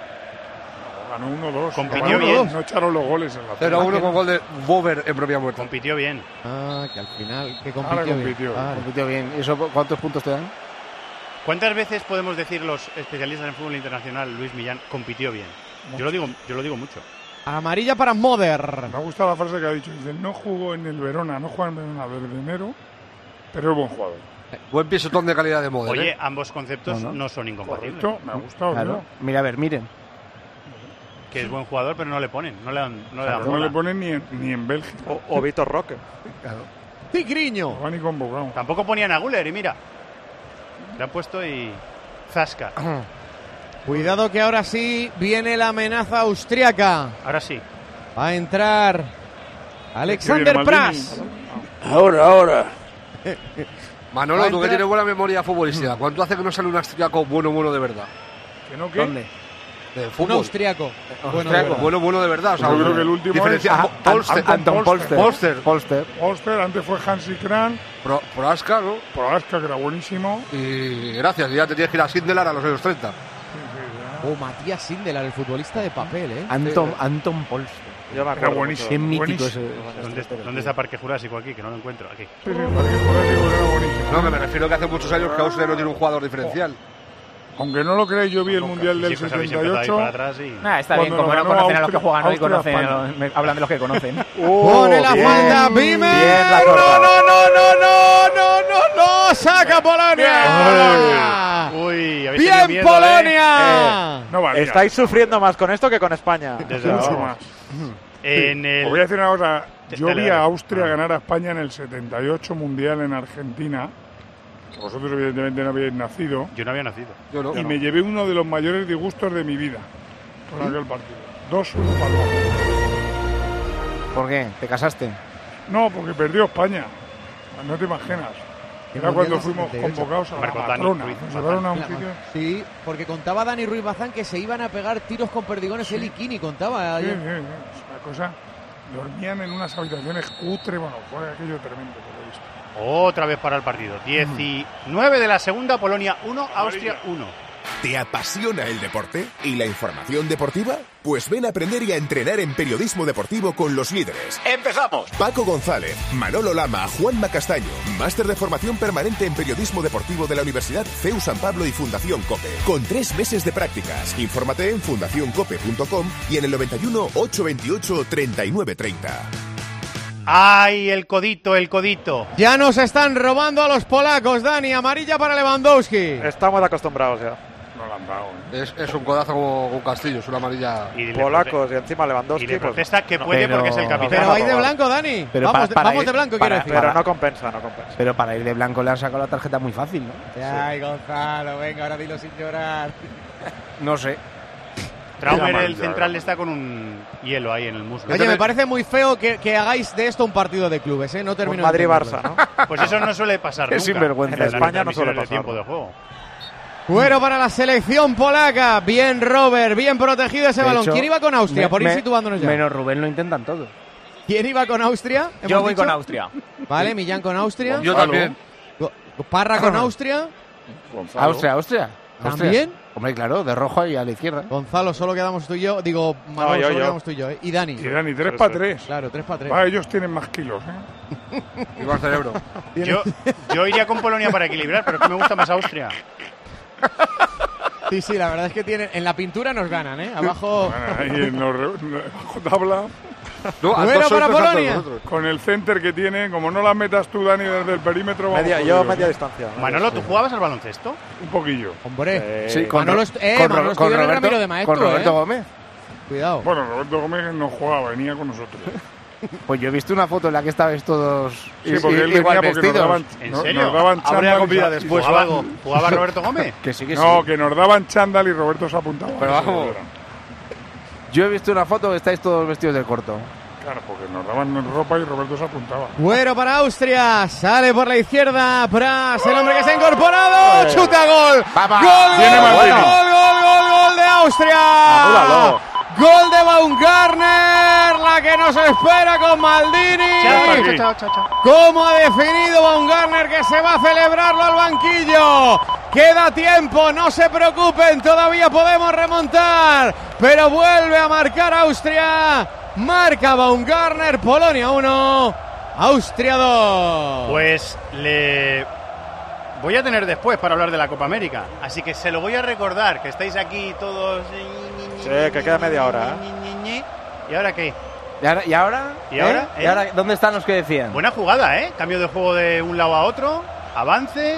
Ganó uno dos. Compitió Ganó bien. uno dos. No echaron los goles en la cero primera. uno con gol de Bover en propia muerte. Compitió bien. Ah, que al final, que Ahora compitió, compitió. bien. Ah, Compitió bien. ¿Y eso cuántos puntos te dan? ¿Cuántas veces podemos decir los especialistas en fútbol internacional, Luis Millán, compitió bien? Yo lo digo, yo lo digo mucho. amarilla para Moder. Me ha gustado la frase que ha dicho. Dice, no jugó en el Verona, no juega en Verona desde enero, pero es buen jugador. Buen pisotón de calidad de Moder. Oye, ¿eh? ambos conceptos No, no, no. son incompatibles. Correcto, me ha gustado. Claro. ¿no? Mira, a ver, miren. Que es buen jugador, pero no le ponen, no le dan, no le dan Claro, no bola. le ponen ni en, ni en Bélgica. O, o Vitor Roque. Tigriño. No va ni convocado. Tampoco ponían a Guller y mira, le han puesto y zasca. Cuidado que ahora sí viene la amenaza austriaca. Ahora sí. Va a entrar Alexander Maldini. Pras. Ahora, ahora. Manolo, Va a tú que entrar- tienes buena memoria futbolística, ¿cuánto hace que no sale un austriaco bueno, bueno de verdad? ¿Que no qué? ¿Dónde? De Un fútbol. austriaco. Bueno, Austriaco. bueno. Bueno, bueno de verdad. O sea, Yo creo que el último diferencia- es Mo- Polster. Anton Polster. Polster. Polster. Polster, antes fue Hansi Kran, Pro- Prohaska, ¿no? Prohaska, que era buenísimo. Y gracias, ya te tienes que ir a Sindelar a los años treinta. Oh, Matías Sindelar, el futbolista de papel, ¿eh? Anton, Anton Polster. Yo me Era acuerdo. buenísimo. Qué mítico buenísimo. ese. ¿Dónde, ¿Dónde está Parque Jurásico aquí? Que no lo encuentro. Aquí. Sí, sí, Parque Jurásico era buenísimo. No, que me refiero que hace muchos años que Austria no tiene un jugador diferencial. Aunque no lo creáis, yo vi el Mundial del Sí, pues habéis empezado setenta y ahí ocho. para atrás y... Ah, está bien, Cuando como no ganó conocen a los que Austria- juegan hoy, Austria, conocen, España. a los- hablan de los que conocen. Pone la bien. falta, Bime. Bien la No, zorra. no, no, no, no, no, no, no. Saca Polonia. Uy, habéis tenido Bien, miedo, ¿eh? Polonia. No valía. Estáis sufriendo más con esto que con España. Desde mucho luego. más. En el... Os voy a decir una cosa. Yo Dale, vi a dale. Austria Ah. ganar a España en el setenta y ocho Mundial en Argentina. Que vosotros evidentemente no habíais nacido. Yo no había nacido. Yo no. Y me llevé uno de los mayores disgustos de mi vida con aquel partido. dos uno para el Barça. ¿Por qué? ¿Te casaste? No, porque perdió España. No te imaginas. Era Mundial cuando del fuimos setenta y ocho. convocados a la Marco Dani matrona. Ruiz Nos llevaron a un Bazán. sitio. Sí, porque contaba Dani Ruiz Bazán que se iban a pegar tiros con perdigones él y Kini, contaba Sí, sí, ayer. sí. Es una cosa. Dormían en unas habitaciones cutre. Bueno, fue aquello tremendo que lo he visto. Otra vez para el partido. diecinueve de la segunda, Polonia uno, Austria uno. ¿Te apasiona el deporte y la información deportiva? Pues ven a aprender y a entrenar en periodismo deportivo con los líderes. ¡Empezamos! Paco González, Manolo Lama, Juanma Castaño. Máster de formación permanente en periodismo deportivo de la Universidad C E U San Pablo y Fundación COPE. Con tres meses de prácticas. Infórmate en fundación cope punto com y en el noventa y uno, ochocientos veintiocho, treinta y nueve treinta. ¡Ay, el codito, el codito! Ya nos están robando a los polacos, Dani. Amarilla para Lewandowski. Estamos acostumbrados ya. No la han dado, ¿eh? es, es un codazo como un Castillo, es una amarilla. Y polacos y encima Lewandowski. Y le protesta pues, que no, puede pero, porque es el capitán. Pero vais de blanco, Dani. Pero vamos para, de, para vamos ir, de blanco, para, quiero decir. Pero para, no compensa, no compensa. Pero para ir de blanco le han sacado la tarjeta muy fácil, ¿no? Ay, Gonzalo, venga, ahora dilo sin llorar. No sé. Traumer, el central, está con un hielo ahí en el muslo. Oye, me parece muy feo que, que hagáis de esto un partido de clubes, ¿eh? No termino. Madrid-Barça, ¿no? Pues eso no suele pasar es nunca. Sinvergüenza. En España no suele pasar. Tiempo de juego. Bueno para la selección polaca. Bien, Robert, bien protegido ese De balón. hecho, ¿Quién iba con Austria? Me, Por ir me, situándonos ya. Menos Rubén lo intentan todos. ¿Quién iba con Austria? Yo voy dicho? con Austria. Vale, Millán con Austria. Yo también. Parra con Austria. Gonzalo. Austria, Austria. ¿También? Hombre, claro, de rojo y a la izquierda. Gonzalo, solo quedamos tú y yo. Digo, Manolo, No, yo, solo yo. quedamos tú y yo. ¿eh? Y Dani. Y Dani, tres para tres. Claro, tres para tres. Va, ellos tienen más kilos, ¿eh? Y más cerebro. Yo, yo iría con Polonia para equilibrar, pero es que me gusta más Austria. Sí, sí, la verdad es que tienen. En la pintura nos ganan, ¿eh? Abajo. Bueno, ahí en los re- bajo tabla. No, a Bueno dos para sois más altos Polonia. vosotros. Con el center que tiene, como no las metas tú, Dani, desde el perímetro, vamos Media, jodidos, yo media ¿eh? distancia. media Manolo, ¿tú distancia. jugabas al baloncesto? Un poquillo. Hombre. Sí, con, Manolo, Ro- est- eh, con, Manolo Ro- estudió con en el Roberto, Ramiro de Maestro, con Roberto ¿eh? Gómez. Cuidado. Bueno, Roberto Gómez no jugaba, venía con nosotros. Pues yo he visto una foto en la que estabais todos Sí, porque él venía igual porque nos vestidos. daban, ¿En no- serio? nos daban Habría chándal y comida sa- después. ¿Jugaba, vamos. ¿Jugaba Roberto Gómez? Que sí, que sí. No, que nos daban chándal y Roberto se apuntaba. Pero Eso vamos. era. Yo he visto una foto que estáis todos vestidos de corto. Claro, porque nos daban ropa y Roberto se apuntaba. Bueno para Austria. Sale por la izquierda. Pras, el hombre que se ha incorporado. Chuta gol. Vamos. Gol, Viene gol, Maldini. gol, gol, gol, gol de Austria. Anúlalo. Gol de Baumgartner. La que nos espera con Maldini. Chao, chao, chao, chao. ¿Cómo ha definido Baumgartner que se va a celebrarlo al banquillo? Queda tiempo, no se preocupen, todavía podemos remontar. Pero vuelve a marcar Austria. Marca Baumgartner, Polonia uno, Austria dos. Pues le voy a tener después para hablar de la Copa América. Así que se lo voy a recordar, que estáis aquí todos. Sí, que queda media hora, ¿eh? ¿Y ahora qué? ¿Y ahora? ¿Y ahora? ¿Y ahora? ¿Eh? ¿Eh? ¿Y ahora dónde están los que decían? Buena jugada, ¿eh? Cambio de juego de un lado a otro, avance.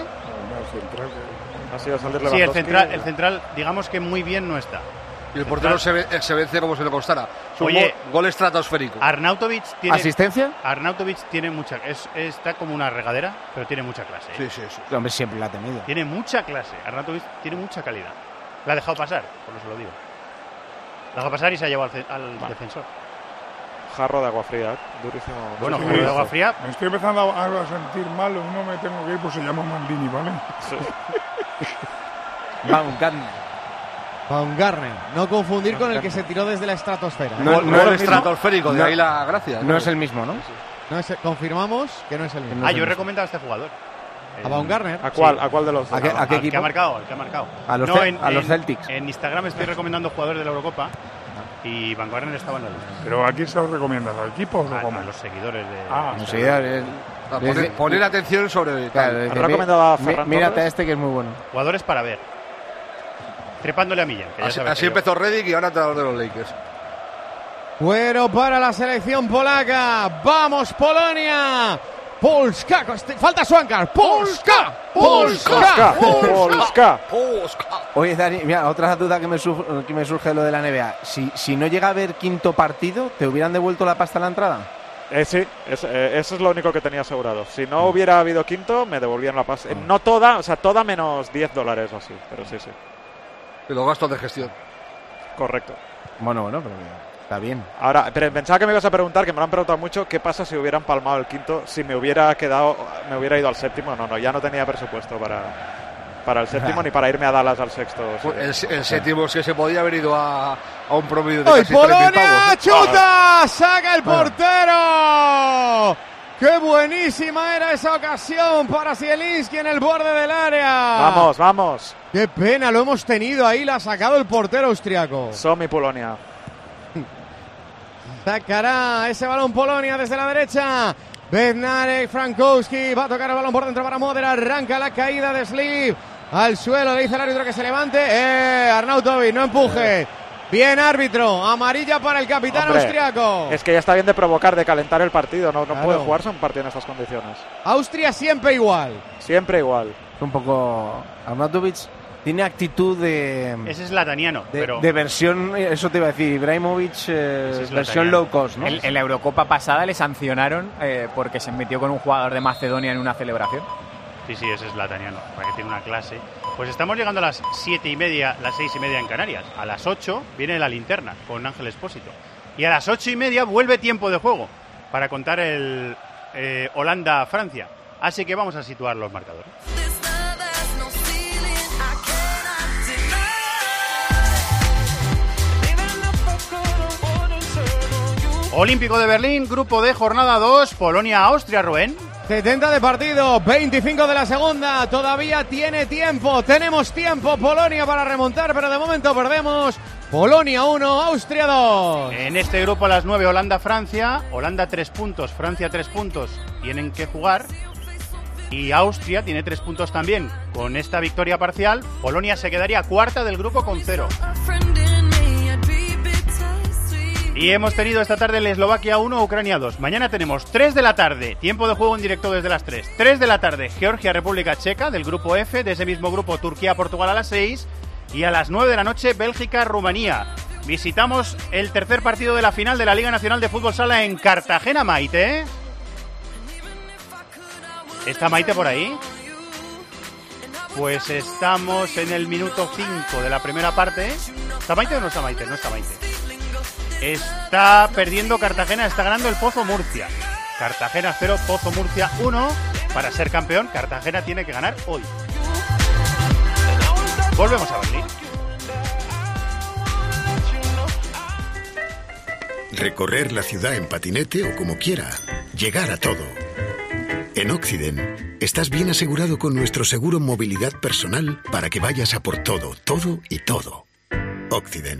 Ha sido salir Sí, el Lewandowski. central, el central, digamos que muy bien no está. Y el portero se, ve- se vence como se le costara. Es un Oye, gol, gol estratosférico. Arnautovic tiene. ¿Asistencia? Arnautovic tiene mucha. Es, está como una regadera, pero tiene mucha clase. ¿eh? Sí, sí, sí. Hombre, siempre la ha tenido. Tiene mucha clase. Arnautovic tiene mucha calidad. La ha dejado pasar, por eso lo digo. La ha dejado pasar y se ha llevado al, ce- al defensor. Jarro de agua fría, ¿eh? Durísimo. Bueno, durísimo. juego de agua fría. Me estoy empezando a, a sentir mal, no me tengo que ir, pues se llama Maldini, ¿vale? Sí. Baumgartner. Baumgartner, no confundir con el que se tiró desde la estratosfera. No, Gol, no gol es el mismo. estratosférico, de No. ahí la gracia. No es el mismo, ¿no? No es- confirmamos que no es el mismo. Ah, yo he recomendado a este jugador. A Baumgartner. ¿A cuál, Sí. ¿A cuál de los dos? ¿A qué, a qué Al que equipo? ha marcado, el que ha marcado. A los No, Ce- en, a los en- Celtics. En Instagram estoy recomendando jugadores de la Eurocopa y Van Garner estaba en la lista. Pero aquí se los recomiendas, ¿al equipo o A, cómo? a los seguidores de. Ah, No sé, es- Ah, es- Poner, poner atención sobre. Claro, tal. es ¿Has que recomendado a mi- Ferran Mírate Torres? a este que es muy bueno. Jugadores para ver. Trepándole a Millán. que ya Así, sabes así que yo- empezó Redick y ahora te hablo de los Lakers. Bueno para la selección polaca. ¡Vamos, Polonia! Polska. coste- Falta Swankar. Polska. Polska. Polska. Polska. Oye, Dani, mira, otra duda que me, sur- que me surge de lo de la N B A. Si, si no llega a haber quinto partido, ¿te hubieran devuelto la pasta a la entrada? Eh, sí, es- eh, eso es lo único que tenía asegurado. Si no hubiera habido quinto, me devolvían la pasta. Eh, no toda, o sea, toda menos diez dólares o así, pero sí, sí. Y los gastos de gestión. Correcto. Bueno, bueno, pero está bien. Ahora, pero pensaba que me ibas a preguntar, que me lo han preguntado mucho, ¿qué pasa si hubieran palmado el quinto? Si me hubiera quedado, me hubiera ido al séptimo. No, no, ya no tenía presupuesto para, para el séptimo ni para irme a Dallas al sexto. Pues Sí. el, el séptimo es que se podía haber ido a, a un promedio de ¡Ay, casi tres mil Polonia! pavos. ¿eh? ¡Chuta! ¡Saca el portero! ¡Qué buenísima era esa ocasión para Zielinski en el borde del área! Vamos, vamos. ¡Qué pena lo hemos tenido ahí! La ha sacado el portero austriaco. Somi Polonia. Sacará ese balón Polonia desde la derecha. Bednarek, Frankowski, va a tocar el balón por dentro para Moder, arranca la caída de Sliv. Al suelo, le dice el árbitro que se levante. ¡Eh! Arnautovic, no empuje. Bien, árbitro. Amarilla para el capitán Hombre, austriaco. Es que ya está bien de provocar, de calentar el partido. No, no Claro. puede jugarse un partido en estas condiciones. Austria siempre igual. Siempre igual. Un poco... Arnautovic tiene actitud de... Ese es lataniano, de, pero... de versión, eso te iba a decir, Ibrahimovic, eh, Ese es versión lataniano. low cost, ¿no? En, en la Eurocopa pasada le sancionaron eh, porque se metió con un jugador de Macedonia en una celebración. Sí, sí, ese es lataniano, para que tiene una clase. Pues estamos llegando a las siete y media, las seis y media en Canarias. A las ocho viene la linterna con Ángel Expósito. Y a las ocho y media vuelve tiempo de juego para contar el eh, Holanda-Francia. Así que vamos a situar los marcadores. Olímpico de Berlín, grupo D, jornada dos, Polonia-Austria, Rubén. setenta de partido, veinticinco de la segunda, todavía tiene tiempo, tenemos tiempo Polonia para remontar, pero de momento perdemos. Polonia uno, Austria dos. En este grupo a las nueve, Holanda-Francia, Holanda tres puntos, Francia tres puntos, tienen que jugar. Y Austria tiene tres puntos también. Con esta victoria parcial, Polonia se quedaría cuarta del grupo con cero. Y hemos tenido esta tarde el Eslovaquia uno, Ucrania dos. Mañana tenemos tres de la tarde, tiempo de juego en directo desde las tres. tres de la tarde, Georgia, República Checa, del grupo F. De ese mismo grupo, Turquía, Portugal a las seis. Y a las nueve de la noche, Bélgica, Rumanía. Visitamos el tercer partido de la final de la Liga Nacional de Fútbol Sala en Cartagena, Maite. ¿Está Maite por ahí? Pues estamos en el minuto cinco de la primera parte. ¿Está Maite o no está Maite? No está Maite. Está perdiendo Cartagena, está ganando el Pozo Murcia. Cartagena cero, Pozo Murcia uno. Para ser campeón, Cartagena tiene que ganar hoy. Volvemos a Berlín. Recorrer la ciudad en patinete o como quiera. Llegar a todo. En Occident, estás bien asegurado con nuestro seguro movilidad personal para que vayas a por todo, todo y todo. Occident.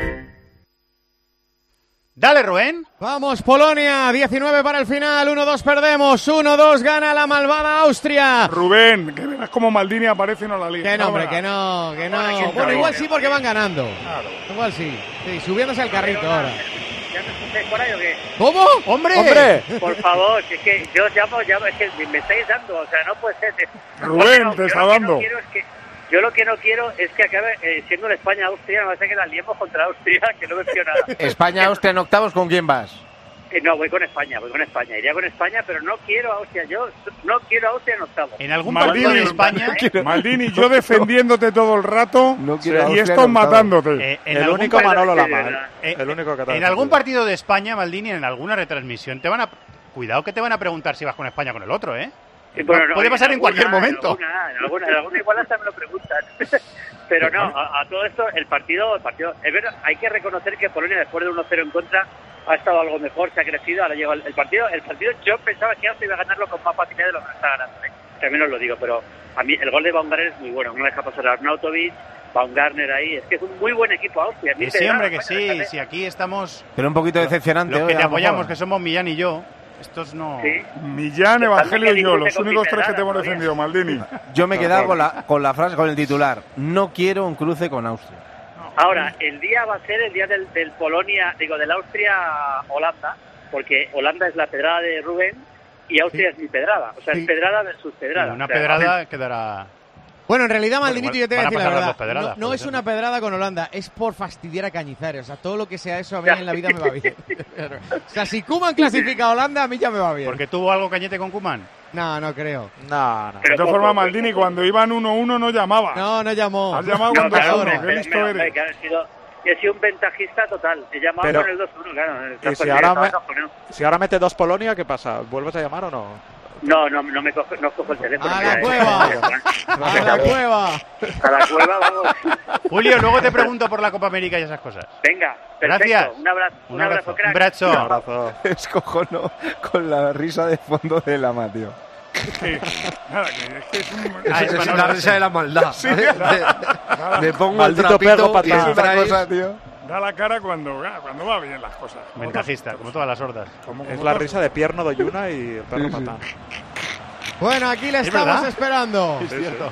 Dale, Rubén. Vamos, Polonia, diecinueve para el final, uno dos perdemos, uno dos gana la malvada Austria. Rubén, que verás como Maldini aparece y no la liga. Que no, hombre, que no, que no. Bueno, Bueno, que igual no. sí porque van ganando. Claro. Igual sí. Sí, subiéndose al carrito ahora. ¿Ya me escucháis por ahí o qué? ¿Cómo? ¡Hombre! ¡Hombre! Por favor, que es que yo llamo, llamo, es que me estáis dando, o sea, no puede ser. Rubén, No, te yo está lo que dando. no quiero es que, yo lo que no quiero es que acabe eh, siendo el España-Austria, no va a ser que la liemos contra Austria, que no me fío nada. España-Austria en octavos, ¿con quién vas? Eh, no, voy con España, voy con España, iría con España, pero no quiero a Austria, yo no quiero a Austria en octavos. En algún partido Maldini, de España... Maldini, yo defendiéndote todo el rato No quiero a y Austria estos en octavos. matándote. Eh, en El algún único par- Manolo de Lama. verdad. Eh, El único que te ha En algún defendido. partido de España, Maldini, en alguna retransmisión, te van a... Cuidado que te van a preguntar si vas con España o con el otro, ¿eh? Sí, bueno, no, Puede pasar en alguna, cualquier momento. En alguna, en alguna, en alguna igual hasta me lo preguntan. Pero no, a, a todo esto, el partido, el partido, es verdad, hay que reconocer que Polonia después de uno cero en contra ha estado algo mejor, se ha crecido, ahora llega el, el partido, el partido yo pensaba que Austria iba a ganarlo con más facilidad de lo que está ganando, ¿eh? También os lo digo, pero a mí el gol de Baumgartner es muy bueno, no deja pasar a Arnautovic, Baumgartner ahí, es que es un muy buen equipo Austria. Que sí, hombre, que sí, si aquí estamos... Pero un poquito decepcionante. Los hoy, que a te lo mejor. apoyamos, que somos Millán y yo, estos no... Sí. Millán, Evangelio y yo, los con únicos mi tres que pedrada te hemos todavía. defendido, Maldini. Yo me he quedado con la, con la frase, con el titular. No quiero un cruce con Austria. Ahora, el día va a ser el día del, del Polonia, digo, del Austria-Holanda, porque Holanda es la pedrada de Rubén y Austria es mi pedrada. O sea, Sí. es pedrada versus pedrada. Una O sea, pedrada quedará... Bueno, en realidad, Bueno, Maldinito, igual yo te voy a van a decir la pasar las verdad. dos pedradas, no no puede es ser. una pedrada con Holanda, es por fastidiar a Cañizares. O sea, todo lo que sea eso a mí en la vida me va bien. Claro. O sea, si Koeman clasifica a Holanda, a mí ya me va bien. Porque tuvo algo cañete con Koeman. No, no creo. No, no. De todas formas, Maldini, cuando iban uno uno no llamaba. No, no llamó. Has llamado No, cuando claro, sobra, hombre, qué listo hombre, eres. hombre, que ha sido, que he sido un ventajista total. He llamado Pero- con el dos uno, claro. Y si ahora, me- si ahora mete dos Polonia, ¿qué pasa? ¿Vuelves a llamar o no? No, no, no me cojo, no cojo el teléfono. ¡A la cueva! ¡A la cueva! A la cueva, vamos. Julio, luego te pregunto por la Copa América y esas cosas. Venga, perfecto. Gracias. Un abrazo, un, Un abrazo, abrazo, crack. un abrazo. Un abrazo. Es cojono con la risa de fondo de Lama, tío. Que, nada, que, es que es, un, es, ah, es, es una risa de la maldad. Sí, ¿eh? da, me pongo maldito el trapito perro y patrón. es una cosa, tío. Da la cara cuando, cuando va bien las cosas. Ventajista, como todas las hordas. Como, Es como la todo. risa de Pierno Doyuna y el perro patán. Bueno, aquí le ¿Es estamos verdad? esperando. Es cierto.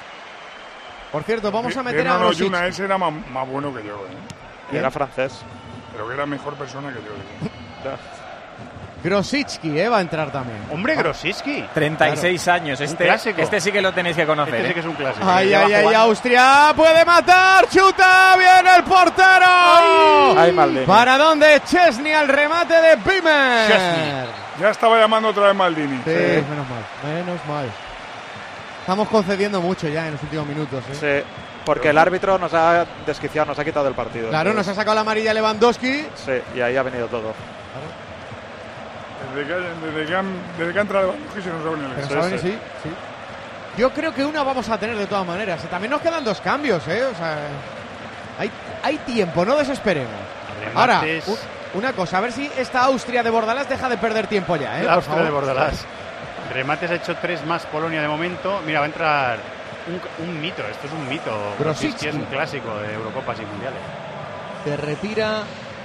Por cierto, vamos a meter Pierno a Grosicki. Yuna ese era más, más bueno que yo, ¿eh? Y era francés. Pero que era mejor persona que yo. ¿eh? Grosicki, eh, va a entrar también. Hombre, Grosicki. treinta y seis años. Un Este, clásico. este sí que lo tenéis que conocer. Este sí ¿eh? que es un clásico. Ay, Lleva ay, ay, jugando- Austria puede matar, chuta, viene el portero. Ay, Maldini. ¿Para dónde? Chesney al remate de Bimer. Chesney. Ya estaba llamando otra vez Maldini. Sí, menos mal, menos mal. Estamos concediendo mucho ya en los últimos minutos. ¿eh? Sí, porque el árbitro nos ha desquiciado, nos ha quitado el partido. Claro, nos Entonces, ha sacado la amarilla Lewandowski. Sí, y ahí ha venido todo. Desde que, desde que, han, desde que ha entrado Lewandowski se nos ha venido el Pero equipo. saben, sí, sí. Yo creo que una vamos a tener de todas maneras. También nos quedan dos cambios, ¿eh? O sea, hay, hay tiempo, no desesperemos. Ahora, Remates. u- una cosa, a ver si esta Austria de Bordalás deja de perder tiempo ya, ¿eh? La Por Austria de favor. Bordalás. Remates ha hecho tres más Polonia de momento. Mira, va a entrar un, un mito. Esto es un mito. Grosicki. Grosicki es un clásico de Eurocopas y Mundiales. Se retira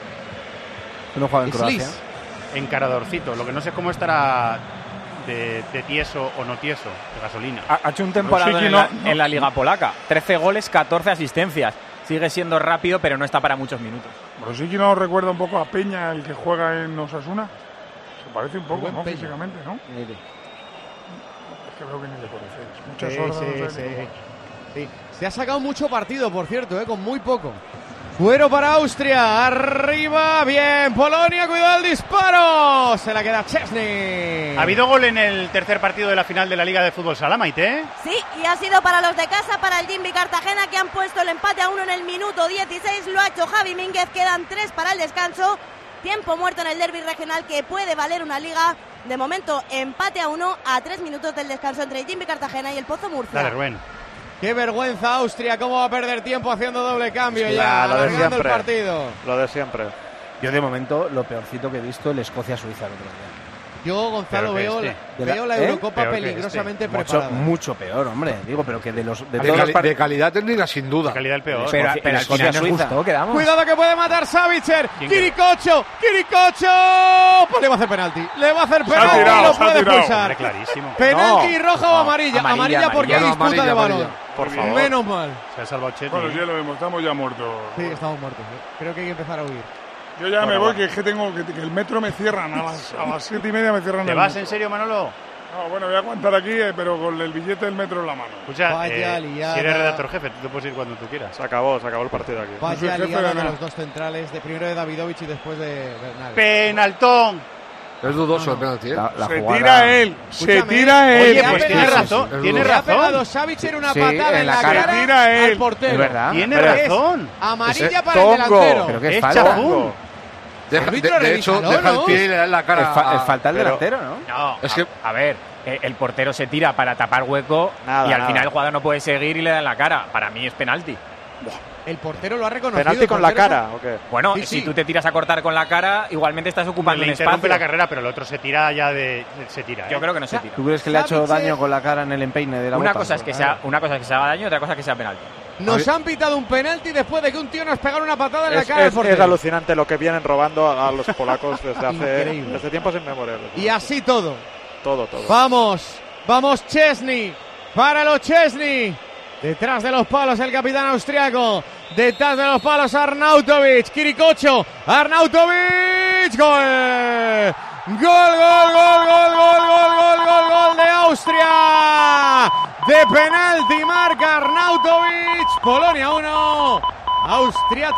No juega en Slis. Croacia. Encaradorcito. Lo que no sé cómo estará de, de tieso o no tieso, de gasolina. Ha, ha hecho un temporada Grosicki en, la, no, no. en la Liga Polaca. trece goles, catorce asistencias. Sigue siendo rápido, pero no está para muchos minutos. Grosicki nos recuerda un poco a Peña, el que juega en Osasuna. Se parece un poco, Buen ¿no? Peña. Físicamente, ¿no? Mire. Es que veo que ni le conocéis. Muchas Sí, horas. sí, no sé sí. ni- Sí. Se ha sacado mucho partido, por cierto, ¿eh? Con muy poco. Fuero para Austria, arriba, bien, Polonia, cuidado el disparo, se la queda Chesney. Ha habido gol en el tercer partido de la final de la Liga de Fútbol Sala, Maite. Sí, y ha sido para los de casa, para el Jimby Cartagena, que han puesto el empate a uno en el minuto dieciséis. Lo ha hecho Javi Mínguez, quedan tres para el descanso. Tiempo muerto en el derbi regional que puede valer una liga. De momento, empate a uno a tres minutos del descanso entre Jimby Cartagena y el Pozo Murcia. Dale, Rubén. Qué vergüenza Austria, cómo va a perder tiempo haciendo doble cambio Sí, ya, lo de alargando el siempre. partido. Lo de siempre. Yo de momento lo peorcito que he visto el Escocia-Suiza el otro día. Yo, Gonzalo, Peor que veo, este. la, De la- veo la ¿eh? Eurocopa Peor que peligrosamente Mucho, preparada. mucho peor, hombre. Digo, pero que de los de, De, todas las cali- par- de calidad técnica, sin duda. De calidad el peor. Pero, Escocia- pero al Escocia final nos Suiza. gustó, quedamos. Cuidado que puede matar Savitzer. ¿Quién Kirikocho, Kirikocho. Pues le va a hacer penalti. Le va a hacer ha penalti tirado, y lo se ha puede tirado. expulsar. Hombre, clarísimo. Penalti No. roja o amarilla. amarilla, Amarilla, porque amarilla. hay disputa Amarilla, de balón. amarilla. Por favor. Menos mal. Se ha salvado Chetty. Bueno, ya lo vemos, estamos ya muertos. Sí, estamos muertos. ¿eh? Creo que hay que empezar a huir. Yo ya me Bueno, voy, bueno. que es que tengo que, que el metro me cierran a las, a las siete y media me cierran ¿Te el vas metro. en serio, Manolo? No, bueno, voy a aguantar aquí, eh, pero con el billete del metro en la mano. Escucha, Vaya eh, liada. si eres redactor jefe, tú te puedes ir cuando tú quieras. Se acabó, se acabó el partido aquí. soy Vaya jefe liada de de nada. los dos centrales, de primero de Davidovich y después de Bernal. ¡Penaltón! Es dudoso el penalti, ¿eh? la, la se jugada- tira él, se Escúchame, tira él. Oye, ha pues pegado- tienes razón, es tienes Le ha pegado razón. Savitzer una Sí, patada en en la la cara. cara Tira él. al portero. Es verdad. Tiene Pero- razón. Amarilla Ese para el tongo. delantero. Pero que es Es falta. chapón. Deja- de, árbitro de hecho, revísalo, deja el ¿no? pie y le da en la cara. Es, fa- a- es falta el pero- delantero, ¿no? No, Es a, que- a ver, eh, el portero se tira para tapar hueco Nada, y al nada. final el jugador no puede seguir y le da en la cara. Para mí es penalti. El portero lo ha reconocido. ¿Penalti el con la portero cara o qué? Bueno, Sí, si sí. tú te tiras a cortar con la cara, igualmente estás ocupando Le un interrumpe espacio. la carrera, pero el otro se tira ya de... Se tira, ¿eh? Yo creo que no se tira. ¿Tú crees que le ha hecho Savitzer- daño con la cara en el empeine de la Una bota? cosa, es que sea, una cosa es que se haga daño y otra cosa es que sea penalti. Nos han pitado un penalti después de que un tío nos pegara una patada en la Es, cara al es- portero. es alucinante lo que vienen robando a, a los polacos desde hace Increíble. desde tiempos inmemoriales. Y así todo. Todo, todo. Vamos, vamos Chesney, para los Chesney. Detrás de los palos el capitán austriaco. Detrás de los palos Arnautovic. Kirikocho. Arnautovic. Gol. Gol, gol, gol, gol, gol, gol, gol, gol, gol de Austria. De penalti marca Arnautovic. Polonia uno. Austria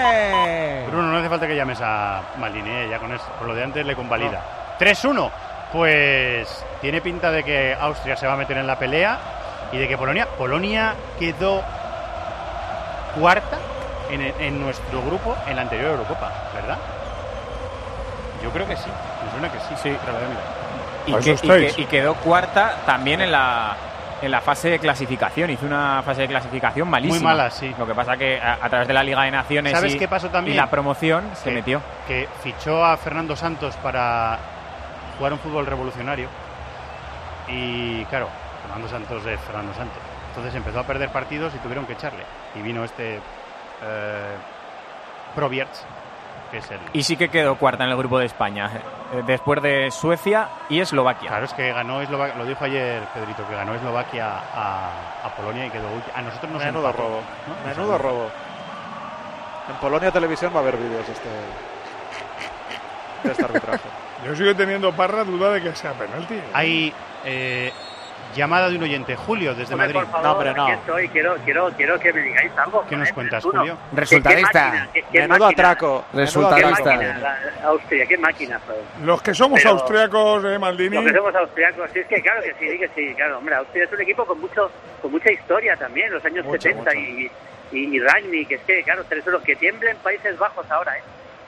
tres. Bruno, no hace falta que llames a Maldini, ¿eh? Ya con esto, con lo de antes le convalida. tres uno. Pues tiene pinta de que Austria se va a meter en la pelea y de que Polonia... Polonia quedó cuarta en, en nuestro grupo en la anterior Eurocopa, ¿verdad? Yo creo que sí, me suena que sí. Sí, pero lo voy a mirar. y, que, y, que, y quedó cuarta también en la en la fase de clasificación. Hizo una fase de clasificación malísima. Muy mala, sí. Lo que pasa que a, a través de la Liga de Naciones ¿Sabes y, qué pasó también? y la promoción que, se metió. Que fichó a Fernando Santos para jugar un fútbol revolucionario. Y claro, Fernando Santos es Fernando Santos. Entonces empezó a perder partidos y tuvieron que echarle. Y vino este eh, Provierts, que es el... Y sí que quedó cuarta en el grupo de España, eh, después de Suecia y Eslovaquia. Claro, es que ganó Eslovaquia, lo dijo ayer Pedrito, que ganó Eslovaquia a, a Polonia y quedó última. A nosotros nos Menudo empató, robo. ¿no? Menudo robo. En Polonia Televisión va a haber vídeos este, de este arbitraje. Yo sigo teniendo Parra duda de que sea penalti. Hay eh, llamada de un oyente, Julio, desde Hombre, Madrid. por favor, no, hombre, no. aquí estoy. Quiero, quiero, quiero que me digáis algo. ¿Qué nos cuentas, Julio? Resultadista. ¿Qué, qué, qué Menudo máquina? atraco. Resultadista. ¿Qué máquina? La- Austria, qué máquina, joder. Los que somos Pero- austriacos, eh, Maldini. Los que somos austriacos, sí, es que claro que sí, que sí, claro, hombre, Austria es un equipo con mucho, con mucha historia también, los años Mucho, setenta mucho. y, y, y Ragnick, es que claro, tres los que tiemblen Países Bajos ahora, ¿eh?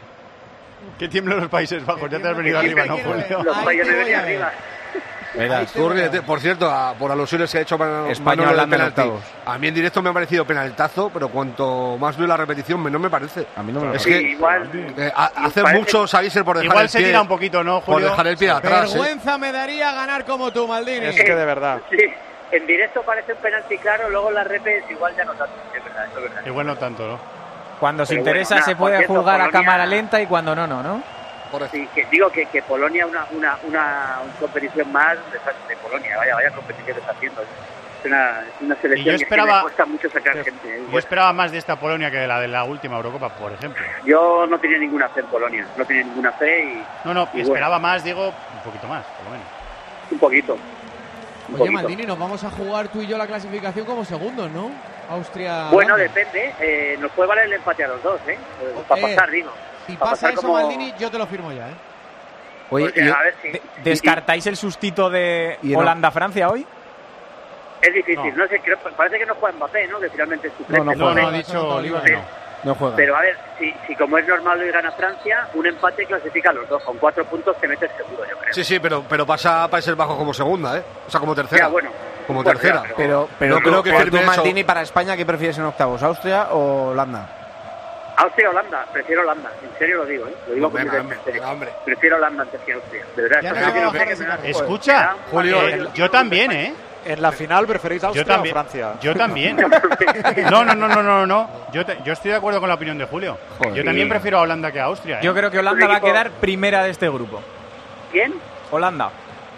Que tiemblan los Países Bajos, ya te has venido arriba, ¿no, Julio? Los Ahí países te de voy a ver. arriba. Mira, Turri, te- por cierto, a- por alusiones que ha hecho Manolo España Manolo del Holanda en penalti, octavos. a mí en directo me ha parecido penaltazo, pero cuanto más veo la repetición, menos me parece. A mí no me Es Sí, que igual. eh, a- hace parece- mucho Saviser por dejar Igual el se pie, tira un poquito, ¿no, por Julio? dejar el pie atrás. ¿eh? Vergüenza me daría ganar como tú, Maldini. Es que de verdad. Sí, en directo parece un penalti claro, luego la repes igual ya no tanto, es verdad, eso es verdad. Igual no tanto, ¿no? Cuando se Pero interesa bueno, se nada, puede por cierto, juzgar a Polonia- cámara lenta y cuando no, no, ¿no? Sí, que digo que, que Polonia una, una, una, una competición más de, de Polonia, vaya, vaya competición que está haciendo. Es una, es una selección Y yo que esperaba- le cuesta mucho sacar gente. ¿eh? Yo esperaba más de esta Polonia que de la de la última Eurocopa, por ejemplo. Yo no tenía ninguna fe en Polonia, no tenía ninguna fe y No, no, y esperaba más, digo, un poquito más, por lo menos. un poquito. Un Oye, poquito. Maldini, nos vamos a jugar tú y yo la clasificación como segundos, ¿no? Austria. Bueno, Holanda. depende, eh, nos puede valer el empate a los dos, ¿eh? Eh, Para Eh, pasar, digo. Si Para pasa pasar eso, como- Maldini, yo te lo firmo ya, ¿eh? Oye, Porque, y- a ver si, De- ¿Descartáis el sustito de Y en- Holanda-Francia hoy? es difícil, no, sé, creo- parece que no juega Mbappé, ¿no? Que finalmente es suplente. No, no No, juega. no, ha dicho Oliva que no. no juega. Pero a ver, si, si como es normal hoy gana Francia, un empate clasifica a los dos. Con cuatro puntos te metes seguro, yo creo. Sí, sí, pero, pero pasa a Países Bajos como segunda, ¿eh? O sea, como tercera. Ya, bueno. Como Bueno, tercera. ya, Pero, pero No creo que pero firme tú, eso. Maldini, para España, ¿qué prefieres en octavos? ¿Austria o Holanda? Austria, Holanda, prefiero Holanda, en serio lo digo, ¿eh? Lo digo Venga, completamente en hombre, serio. hombre. Prefiero Holanda antes que Austria, de verdad. Ya esto no me tiene va a que- bajar que ese me da- carro. Escucha, Julio, eh, yo también, ¿eh? En la final preferís Yo Austria también. o Francia. Yo también. No, no, no, no, no, no. Yo, te- yo estoy de acuerdo con la opinión de Julio. Joder. Yo también prefiero a Holanda que a Austria, ¿eh? Yo creo que Holanda Un va a equipo- quedar primera de este grupo. ¿Quién? Holanda.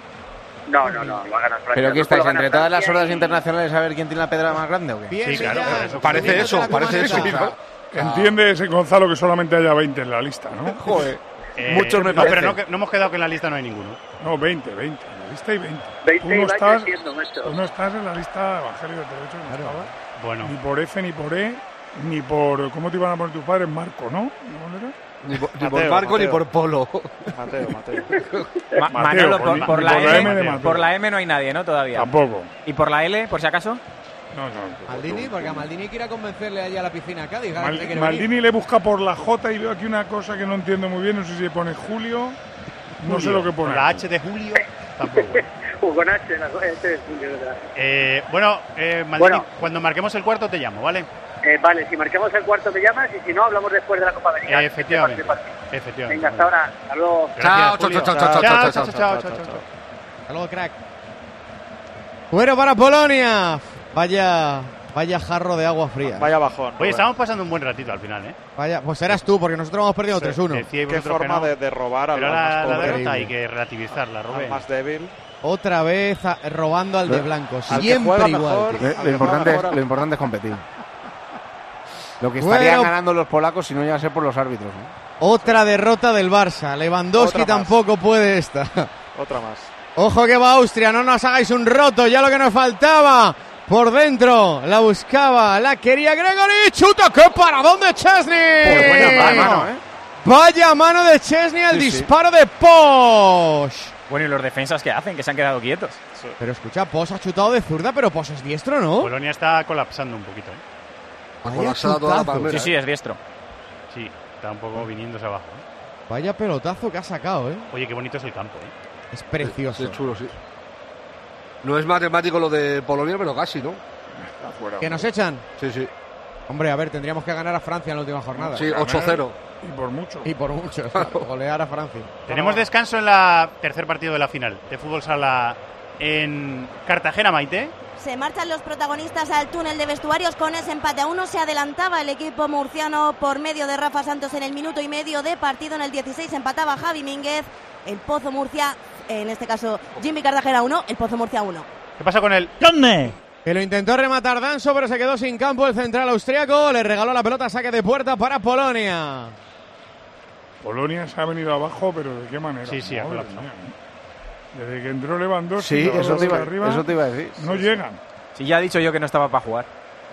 No, no, no, va a ganar Francia. ¿Pero qué No estáis? solo gana ¿Entre todas las Francia hordas y- internacionales a ver quién tiene la pedra más grande o qué? Bien, Sí, claro, Millán, por eso. Parece subiéndote eso, la parece eso. cubata. ¿no? Entiendes, Gonzalo, que solamente haya veinte en la lista, ¿no? Joder. Eh, Muchos me no, pero parece. no, que- no hemos quedado que en la lista no hay ninguno. No, veinte, veinte. En la lista hay veinte. veinte Tú y no va estás, creciendo, macho. tú no estás en la lista evangélica de derecho, no estabas. Bueno, Ni por F, ni por E, ni por... ¿Cómo te iban a poner tus padres? Marco, ¿no? ¿Cómo era? Ni por, ni por Mateo, Marco ni Mateo. por Polo. Mateo, Mateo. Ma- Mateo, Manolo, por- por, por ni la por la M, M de Mateo. por la M no hay nadie, ¿no? Todavía. Tampoco. ¿Y por la L, por si acaso? No, no. Maldini, porque a Maldini quiere convencerle allá a la piscina a Cádiz. a ver Mal- si quiere Maldini venir. le busca por la J y veo aquí una cosa que no entiendo muy bien. No sé si le pone Julio. No sé lo que pone. La H de Julio tampoco. Hugo Nacho, la- este es Julio, ¿verdad? Eh, bueno, eh, Maldini, Bueno. cuando marquemos el cuarto te llamo, ¿vale? Eh, vale, si marcamos el cuarto me llamas y si no, hablamos después de la Copa América. Eh, efectivamente. Este partido. Efectivamente. Venga, hasta ahora. Hasta luego. Gracias, Chao, Julio. chao, chao, chao, chao, chao, chao, chao, chao, chao, chao. Hasta luego, crack. Bueno, para Polonia. Vaya, vaya jarro de agua fría. Vaya bajón. Oye, estamos pasando un buen ratito al final, ¿eh? Vaya, pues eras tú, porque nosotros hemos perdido tres uno. Decíais Qué vosotros que forma no. de, de robar al Pero al la, más la pobre, derrota hay que relativizarla, al Rubén. más débil. Otra vez a- robando al de blanco. Al que Siempre juega igual. mejor, tío. Lo, al lo que importante es, juega mejor, lo importante es competir. Lo que estarían Bueno. ganando los polacos si no iba a ser por los árbitros. ¿no? Otra derrota del Barça. Lewandowski Otra más. tampoco puede esta. Otra más. Ojo que va Austria, no nos hagáis un roto, ya lo que nos faltaba. Por dentro, la buscaba, la quería Gregory. Chuta, qué paradón de Chesney. Pues buena mano, ¿eh? Vaya mano de Chesney al Sí, sí. disparo de Posch. Bueno, ¿y los defensas qué hacen? Que se han quedado quietos. Pero escucha, Posch ha chutado de zurda, pero Posch es diestro, ¿no? Polonia está colapsando un poquito, ¿eh? Ha Vaya colapsado toda la chutazo. palmera. Sí, sí, es diestro. Sí, está un poco viniéndose abajo. ¿eh? Vaya pelotazo que ha sacado, ¿eh? Oye, qué bonito es el campo, ¿eh? Es precioso. Es chulo, sí. No es matemático lo de Polonia, pero casi, ¿no? ¿Que nos echan? Sí, sí. Hombre, a ver, tendríamos que ganar a Francia en la última jornada. Sí, ocho cero. Y por mucho. Y por mucho. Golear a Francia. Tenemos descanso en la tercer partido de la final de fútbol sala en Cartagena, Maite. Se marchan los protagonistas al túnel de vestuarios con ese empate a uno. Se adelantaba el equipo murciano por medio de Rafa Santos en el minuto y medio de partido. En el dieciséis empataba Javi Mínguez. El Pozo Murcia, en este caso Jimmy Cartagena uno, el Pozo Murcia uno. ¿Qué pasa con el ¿Dónde? Que lo intentó rematar Danso, pero se quedó sin campo el central austriaco. Le regaló la pelota, saque de puerta para Polonia. Polonia se ha venido abajo, pero ¿de qué manera? Sí, sí, ha colapsado. Desde que entró Lewandowski, sí, eso te, iba, arriba, eso te iba a decir. No llegan. Sí, ya he dicho yo que no estaba para jugar.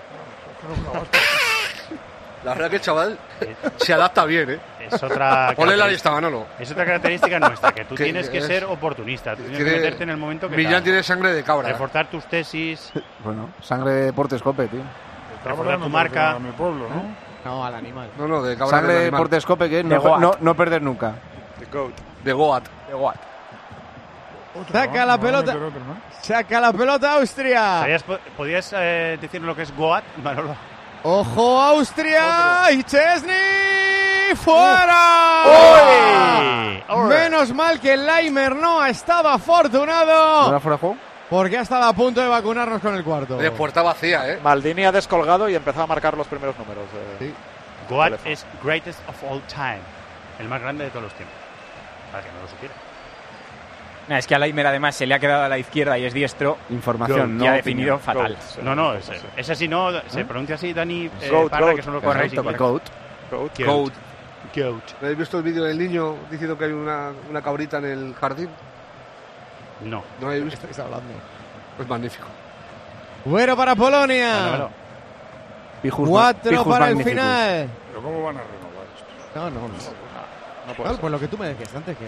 La verdad que el chaval se adapta bien, ¿eh? Es otra Ponle la lista, Manolo. Es otra característica nuestra, que tú que tienes que es, ser oportunista. Tú tienes tiene, que meterte en el momento que Millán tal. tiene sangre de cabra. Reforzar tus tesis. Bueno, sangre de Portescope, tío. Reforzar tu marca. A mi pueblo, ¿no? No, al animal. No, no, de cabra. Sangre de Portescope, que es no, no, no perder nunca. De Goat. De Goat. De Goat. Saca la pelota. Saca la pelota Austria. ¿Podrías eh, decir lo que es Goat, Manolo? ¡Ojo, Austria! ¡Y Chesney! ¡Fuera! ¡Uy! Menos mal que el Laimer no ha estado afortunado. ¿No era fuera de juego? Porque ha estado a punto de vacunarnos con el cuarto. De puerta vacía, ¿eh? Maldini ha descolgado y empezó a marcar los primeros números. De... Sí. Goat es greatest of all time. El más grande de todos los tiempos. Para que no lo supiera. Nah, es que a Laimer además se le ha quedado a la izquierda y es diestro. Información, no. Y ha definido opinión. fatal. Goat, no, no, es, es así, no. Se ¿Eh? pronuncia así, Dani eh, Goat, Parra, goat, que son los correcto, correctos. Goat. Goat. Goat. Goat. ¿No habéis visto el vídeo del niño diciendo que hay una, una cabrita en el jardín? No. ¿No habéis visto? ¿Qué estáis hablando? Pues magnífico. Bueno para Polonia. Bueno, Pijus, Cuatro Pijus para magnificus. el final. ¿Pero cómo van a renovar esto? No, no, no. No puede Claro, ser. pues lo que tú me decías antes que...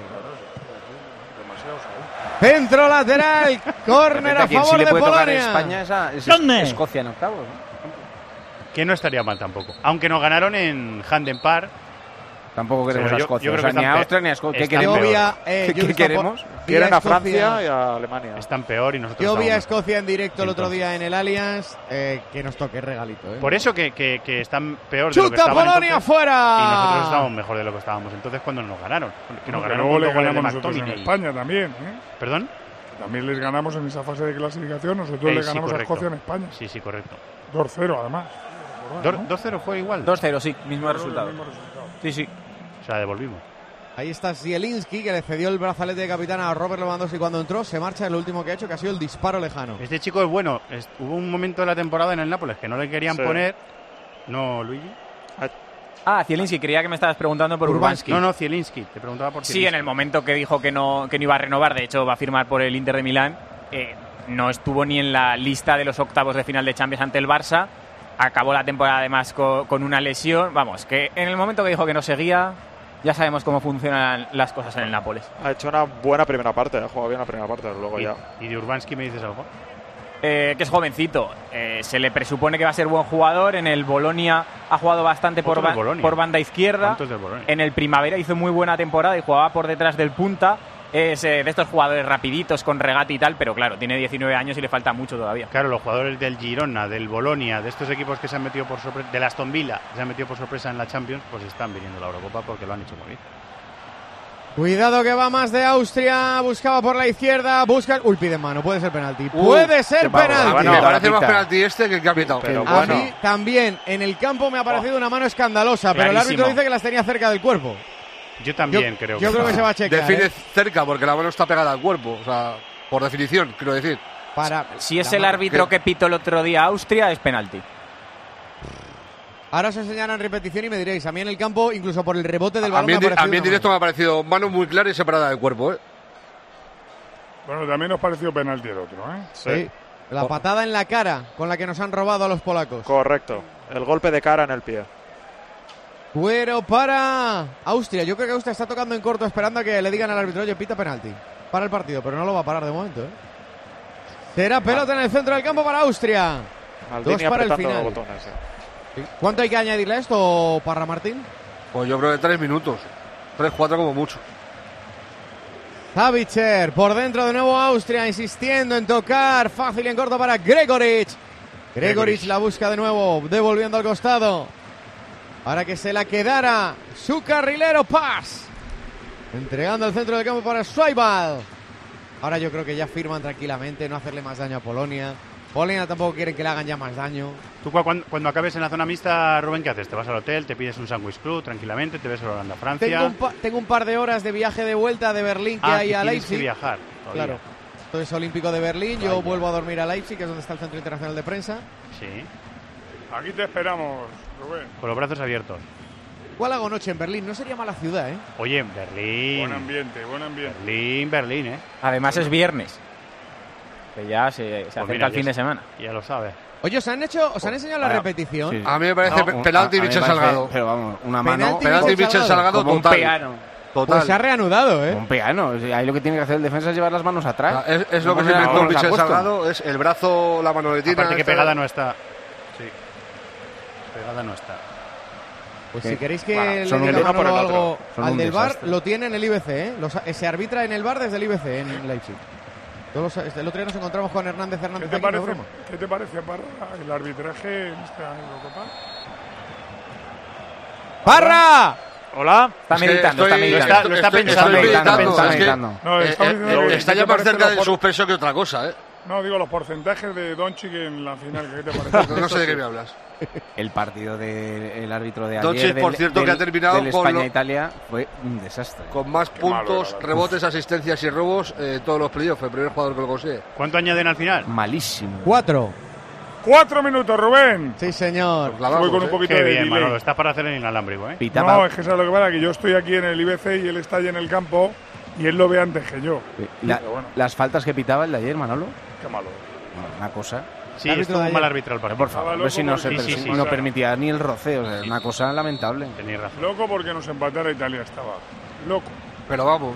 Demasiado seguro. Centro lateral, córner a quien favor sí le de puede tocar Polonia. a España es, a, es ¿Dónde? Escocia en octavos, ¿no? Que no estaría mal tampoco. Aunque nos ganaron en Handen Park. Tampoco queremos Pero a yo- Escocia. yo creo O sea, que ni a están Austria pe- ni a Escocia. ¿Qué están queremos? peor. Vía, eh, ¿Qué, yo he qué visto queremos? por- Quieren vía a Escocia. Francia y a Alemania. Están peor y nosotros Yo vi a estamos mejor. Escocia en directo el otro Entonces. día en el Allianz, eh, que nos toque regalito. ¿eh? Por eso que, que, que están peor de lo que ¡Chuta estaban Polonia entonces, fuera! y nosotros estamos mejor de lo que estábamos entonces cuando nos ganaron. Que nos Que ganaron luego con le dos goles de ganamos nosotros en McTominay. España también, ¿eh? ¿Perdón? También les ganamos en esa fase de clasificación. Nosotros Eh, le sí, ganamos a correcto. Escocia en España. Sí, sí, correcto. dos cero además. Do- dos cero fue igual. dos cero, sí, mismo resultado. Mismo resultado. Sí, sí. O sea, devolvimos. Ahí está Zielinski, que le cedió el brazalete de capitán a Robert Lewandowski cuando entró. Se marcha en lo último que ha hecho, que ha sido el disparo lejano. Este chico es bueno. Es- hubo un momento de la temporada en el Nápoles que no le querían Sí. poner. No, Luigi. Ah, Zielinski, creía que me estabas preguntando por Urbanski. No, no, Zielinski. Te preguntaba por Sí, Zielinski. en el momento que dijo que no, que no iba a renovar, de hecho va a firmar por el Inter de Milán, eh, no estuvo ni en la lista de los octavos de final de Champions ante el Barça. Acabó la temporada además con, con una lesión. Vamos, que en el momento que dijo que no seguía, ya sabemos cómo funcionan las cosas en el Nápoles. Ha hecho una buena primera parte, ha jugado bien la primera parte, luego ¿Y, ya. ¿Y de Urbanski me dices algo? Eh, que es jovencito, eh, se le presupone que va a ser buen jugador. En el Bolonia ha jugado bastante por, Otro del ba- Bolonia. por banda izquierda. ¿Cuántos del Bolonia? En el Primavera hizo muy buena temporada y jugaba por detrás del punta. Es eh, de estos jugadores rapiditos con regate y tal, pero claro, tiene diecinueve años y le falta mucho todavía. Claro, los jugadores del Girona, del Bolonia, de estos equipos que se han metido por sorpresa, del Aston Villa, que se han metido por sorpresa en la Champions, pues están viniendo a la Eurocopa porque lo han hecho muy bien. Cuidado que va más de Austria. Buscaba por la izquierda. Busca. Uy, pide mano. Puede ser penalti. Puede ser penalti. Bueno, me parece más penalti este que el que ha pitado. Pero A bueno. mí también en el campo me ha parecido una mano escandalosa, pero el Clarísimo. árbitro dice que las tenía cerca del cuerpo. Yo también Yo- creo yo creo que se va a chequear. Define ¿eh? cerca porque la mano está pegada al cuerpo. O sea, por definición, quiero decir. Para, Si es la el mano- árbitro que pitó el otro día a Austria, es penalti. Ahora os enseñarán repetición y me diréis. A mí en el campo, incluso por el rebote del A balón, mí, me en di- ha a parecido mí en una directo mano. me ha parecido mano muy clara y separada del cuerpo, ¿eh? Bueno, también nos pareció penalti el otro, ¿eh? Sí. La patada en la cara con la que nos han robado a los polacos. Correcto. El golpe de cara en el pie. Cuero para Austria. Yo creo que Austria está tocando en corto esperando a que le digan al árbitro, oye, pita penalti. Para el partido, pero no lo va a parar de momento, ¿eh? Será pelota en el centro del campo para Austria. Maldini Dos para el apretando final. botones. eh. ¿Cuánto hay que añadirle a esto, Parra Martín? Pues yo creo que tres minutos. Tres, cuatro como mucho. Savitzer, por dentro de nuevo Austria, insistiendo en tocar, fácil y en corto para Gregoric. Gregoric la busca de nuevo, devolviendo al costado, para que se la quedara su carrilero Paz. Entregando al centro del campo para Schweiber. Ahora yo creo que ya firman tranquilamente, no hacerle más daño a Polonia. Polonia tampoco quiere que le hagan ya más daño. Tú cuando, cuando acabes en la zona mixta, Rubén, ¿qué haces? ¿Te vas al hotel, te pides un sándwich club tranquilamente, te ves a Holanda, Francia? Tengo un, pa- tengo un par de horas de viaje de vuelta de Berlín que ah, hay que a tienes Leipzig. que viajar todavía. Claro. Esto es Olímpico de Berlín, Vaya. yo vuelvo a dormir a Leipzig, que es donde está el Centro Internacional de Prensa. Sí. Aquí te esperamos, Rubén. Con los brazos abiertos. Igual hago noche en Berlín, no sería mala ciudad, ¿eh? Oye, en Berlín. Buen ambiente, buen ambiente. Berlín, Berlín, ¿eh? Además es viernes. Que ya se, se Pues acerca mira, el fin ya de es- semana. Ya lo sabes. Oye, ¿os han hecho, os han enseñado la Bueno, repetición? sí. A mí me parece pe- penalti a- a mí Michel me parece- Salgado. Pero vamos, una Penalti mano. Penalti Michel Michel Salgado como un total. piano. Total. Pues se ha reanudado, ¿eh? Un piano. O sea, ahí lo que tiene que hacer el defensa es llevar las manos atrás. Ah, Es, es lo No que se pone las inventó manos a Michel puesto. Salgado, es el brazo, la manoletina. Aparte que esta- pegada no está. Sí. Pegada no está. Pues Sí. si queréis que Bueno, le son un diga uno por Manolo el otro. algo Son al un del bar, desastre. lo tiene en el I B C, ¿eh? Los- se arbitra en el bar desde el I B C en Leipzig. Todos los- el otro día nos encontramos con Hernández ¿Qué Hernández te, aquí, no parece, broma. ¿Qué te parece, Parra, el arbitraje en esta Eurocopa? ¡Parra! Hola. Está Es que meditando, estoy- está meditando. Lo está- lo está estoy- pensando, estoy está meditando, meditando, es que, está meditando. No, eh, está eh, diciendo que- está ¿qué ya te más parece cerca los del por- suspenso que otra cosa, ¿eh? No, digo los porcentajes de Doncic en la final. ¿Qué te parece? No sé de qué me hablas. El partido del árbitro de ayer. Doncic, del- por cierto, que del- ha terminado del con lo- España-Italia fue un desastre. Con más Qué malo puntos, era, la rebotes, asistencias y robos, eh, todos los playoffs. El primer jugador que lo consigue. ¿Cuánto añaden al final? Malísimo. Cuatro. Cuatro minutos, Rubén. Sí, señor. Clavamos, Voy con un ¿eh? poquito Qué de bien, delay. Manolo. Está para hacer el inalámbrico, ¿eh? Pitaba. No, es que sabes lo que pasa, que yo estoy aquí en el I B C y él está allí en el campo y él lo ve antes que yo. La- Pero bueno, Las faltas que pitaba el de ayer, Manolo. qué malo. Bueno, una cosa. Sí, El árbitro estuvo de mal ayer. árbitro el Pero partido. por favor, Estaba hombre, si no, loco se, porque- Sí, sí, sí, no claro. permitía ni el roce. O sea, una cosa lamentable. Tenéis razón. Loco porque nos empatara Italia estaba. Loco. Pero vamos.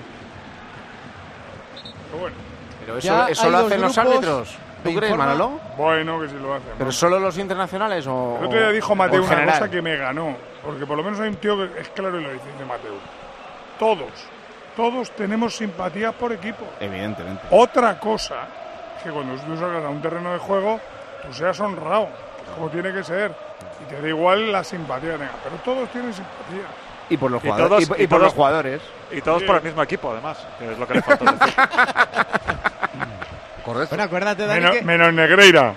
Pero bueno. Pero Ya eso, eso hay lo dos hacen los grupos árbitros. ¿Tú de crees, informa- Manolo? Bueno, que si lo hacen. ¿Pero vamos. solo los internacionales o.? El otro día dijo Mateo o en una general? cosa que me ganó. Porque por lo menos hay un tío que es claro y lo dice de Mateo. Todos, todos tenemos simpatía por equipo. Evidentemente. Otra cosa es que cuando tú salgas a un terreno de juego, tú seas honrado, como tiene que ser. Y te da igual la simpatía que tengas. Pero todos tienen simpatía. Y por los Y jugadores. todos- y, por- y y por todos- los jugadores. Y todos Sí. por el mismo equipo, además, que es lo que le falta decir. Correcto. Bueno, acuérdate, Dani, Menos, que... menos Negreira.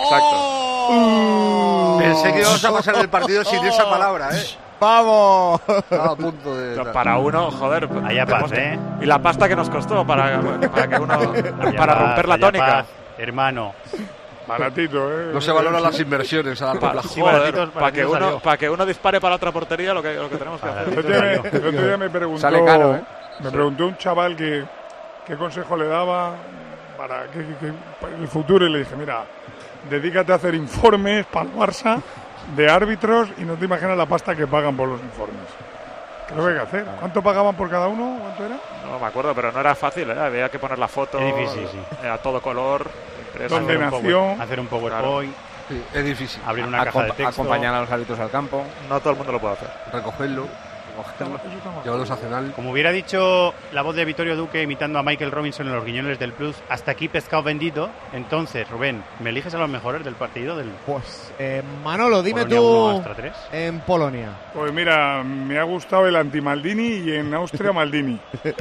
¡Oh! Pensé que íbamos a pasar el partido sin esa palabra, ¿eh? ¡Vamos! Estaba a punto de. No, para uno, joder. Allá tenemos paz, que- ¿eh? Y la pasta que nos costó para, para que uno. Allá para paz, romper la allá tónica. paz, hermano. Baratito, ¿eh? No se valoran las inversiones a largo Pa- plazo. Sí, joder, baratitos, para que baratitos uno, salió. para que uno dispare para otra portería, lo que, lo que tenemos que El hacer. otro día me, el otro día me preguntó, Sale caro, ¿eh? me preguntó un chaval que qué consejo le daba para, que, que- que- para el futuro y le dije, mira, dedícate a hacer informes para el Barça de árbitros y no te imaginas la pasta que pagan por los informes. ¿Qué es lo que hay que hacer? ¿Cuánto pagaban por cada uno? ¿Cuánto era? No me acuerdo, pero no era fácil, ¿eh? Había que poner la foto Es difícil, sí. eh, a todo color. impreso. ¿Dónde Hacer un nació? power- Hacer un PowerPoint, Sí, es difícil. abrir una Acompa- caja de texto. acompañar a los árbitros al campo. No todo el mundo lo puede hacer. Recogerlo, llevarlos a cenar. Como hubiera dicho la voz de Vittorio Duque imitando a Michael Robinson en Los Guiñones del Plus, hasta aquí pescado vendido. Entonces, Rubén, ¿me eliges a los mejores del partido? Del Pues, eh, Manolo, dime Polonia uno, tú Austria tres? en Polonia. Pues mira, me ha gustado el anti-Maldini y en Austria Maldini.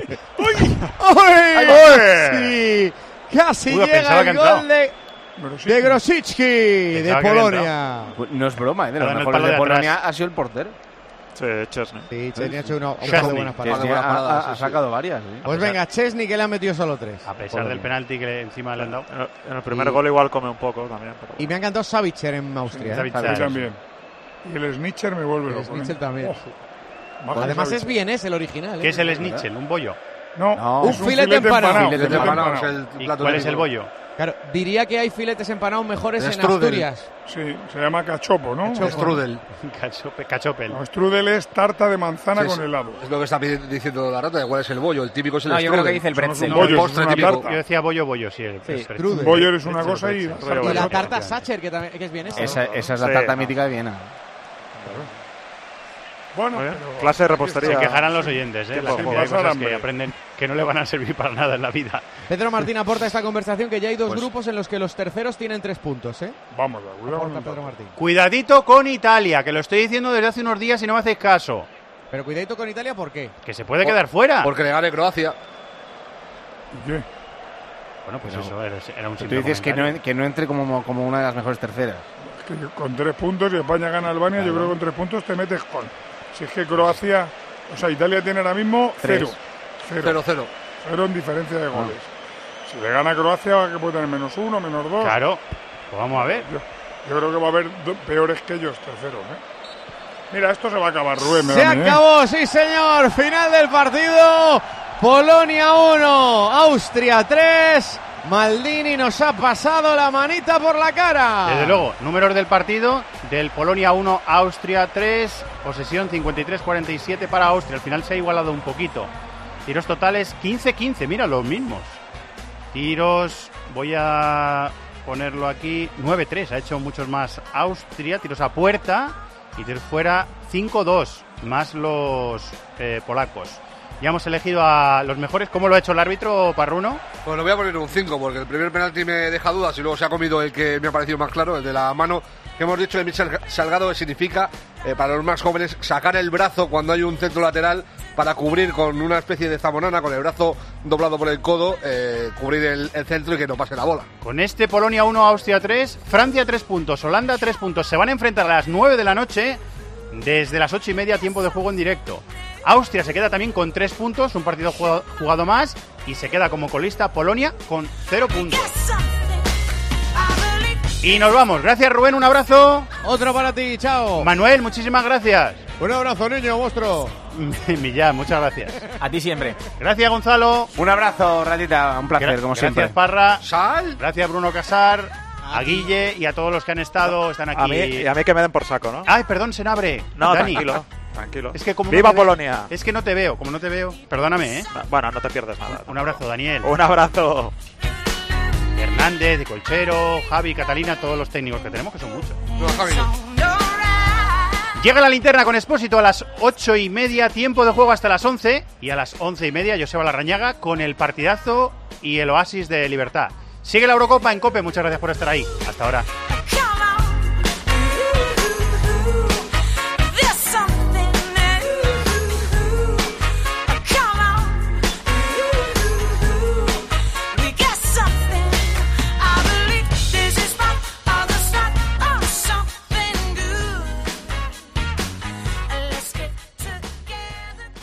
¡Ay! ¡Ay! Sí, casi Uy, llega pensaba el que ha gol entrado. de, Pero sí, de Grosicki de Pensaba que había Polonia. Pues no es broma, ¿eh? De los Estaba en el mejores palo de de Polonia atrás. ha sido el portero. Sí, Chesney. Sí, Chesney ha hecho una, un par Chesney, de buenas Chesney paradas. ha, buenas paradas, ha- ha sí, sacado varias. ¿sí? Pues venga, Chesney que le ha metido solo tres. A pesar Polonia. del penalti que le- encima le han dado. En el, en el primer Y- gol igual come un poco también. Pero... Y me ha encantado Savitzer en Austria. ¿eh? Savitzer. a mí también. Y el Snitcher me vuelve El loco. ¿eh? Schnitzel también. Ojo. Baja Además Savitzer. es bien, es el original. ¿eh? ¿Qué es el schnitzel? ¿Un bollo? No, No. es Un filete empanado. Filete filete empanado, empanado. es el ¿Y plato cuál es típico. el bollo? Claro, diría que hay filetes empanados mejores El en strudel. Asturias. Sí, se llama cachopo, ¿no? Strudel. Cachope, cachopel. No, strudel es tarta de manzana Sí, con sí. helado. Es lo que está pidi- diciendo la rata, igual es el bollo, el típico es el No, yo creo que strudel. dice el Eso no pretzel. son bollos, El es postre una típico. tarta. Yo decía bollo, bollo, sí. El, Sí, el- strudel. Bollo es una Este cosa y... es el la rollo tarta Y es la otra. tarta Sacher, que, también, que es bien esa. Esa, esa es la Sí, tarta no. mítica de Viena. Bueno, Oye, pero- clase de repostería. Se quejarán los oyentes, ¿eh? Tiempo, La cantidad de pasar cosas hambre. que aprenden que no le van a servir para nada en la vida. Pedro Martín aporta a esta conversación que ya hay dos Pues- grupos en los que los terceros tienen tres puntos, ¿eh? Vamos, a cuidado. Aporta Pedro Martín. Cuidadito con Italia, que lo estoy diciendo desde hace unos días y no me hacéis caso. Pero cuidadito con Italia, ¿por qué? Que se puede quedar fuera. Porque le gane Croacia. ¿Qué? Bueno, pues eso era, era un Tú simple dices que comentario. no, que no entre como, como una de las mejores terceras. Es que con tres puntos, si España gana a Albania, yo creo que con tres puntos te metes con. Si es que Croacia, o sea, Italia tiene ahora mismo Tres. cero. Cero. Cero, cero. Cero en diferencia de goles. Si le gana a Croacia, que puede tener menos uno, menos dos. Claro, pues vamos a ver. Yo, yo creo que va a haber do- peores que ellos, terceros, ¿eh? Mira, esto se va a acabar, Rubén. me Se da a mí, ¿eh? acabó, sí señor. Final del partido. Polonia uno, Austria tres. Maldini nos ha pasado la manita por la cara. Desde luego, números del partido, del Polonia uno, Austria tres, posesión cincuenta y tres cuarenta y siete para Austria. Al final se ha igualado un poquito. Tiros totales quince quince, mira, los mismos. Tiros, voy a ponerlo aquí, nueve tres, ha hecho muchos más Austria. Tiros a puerta y tiros fuera cinco dos, más los eh, polacos. Ya hemos elegido a los mejores. ¿Cómo lo ha hecho el árbitro, Parruno? Pues le voy a poner un cinco, porque el primer penalti me deja dudas y luego se ha comido el que me ha parecido más claro, el de la mano que hemos dicho de Michel Salgado, que significa, eh, para los más jóvenes, sacar el brazo cuando hay un centro lateral para cubrir con una especie de zamonana, con el brazo doblado por el codo, eh, cubrir el, el centro y que no pase la bola. Con este Polonia uno, Austria tres, Francia tres puntos, Holanda tres puntos. Se van a enfrentar a las nueve de la noche, desde las ocho y media, tiempo de juego en directo. Austria se queda también con tres puntos, un partido jugado, jugado más, y se queda como colista Polonia con cero puntos. Y nos vamos. Gracias, Rubén, un abrazo. Otro para ti, chao. Manuel, muchísimas gracias. Un abrazo, niño, monstruo. Millán, muchas gracias. A ti siempre. Gracias, Gonzalo. Un abrazo, Ratita, un placer, Gra- como gracias, siempre. Parra. ¡Sal! Gracias, Bruno Casar, a Guille y a todos los que han estado, están aquí. A mí, y a mí que me den por saco, ¿no? Ay, perdón, Senabre. No, Dani. tranquilo, tranquilo. Es que como ¡Viva no te ve- Polonia! Es que no te veo, como no te veo. Perdóname, ¿eh? Bueno, no te pierdes nada. Un abrazo, Daniel. Un abrazo. Hernández, de Colchero, Javi, Catalina, todos los técnicos que tenemos, que son muchos. No, Javi, no. Llega la linterna con Expósito a las ocho y media, tiempo de juego hasta las once. Y a las once y media, Joseba Larrañaga con el partidazo y el oasis de libertad. Sigue la Eurocopa en COPE, muchas gracias por estar ahí. Hasta ahora.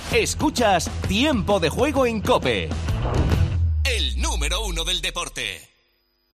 Escuchas Tiempo de Juego en COPE. El número uno del deporte.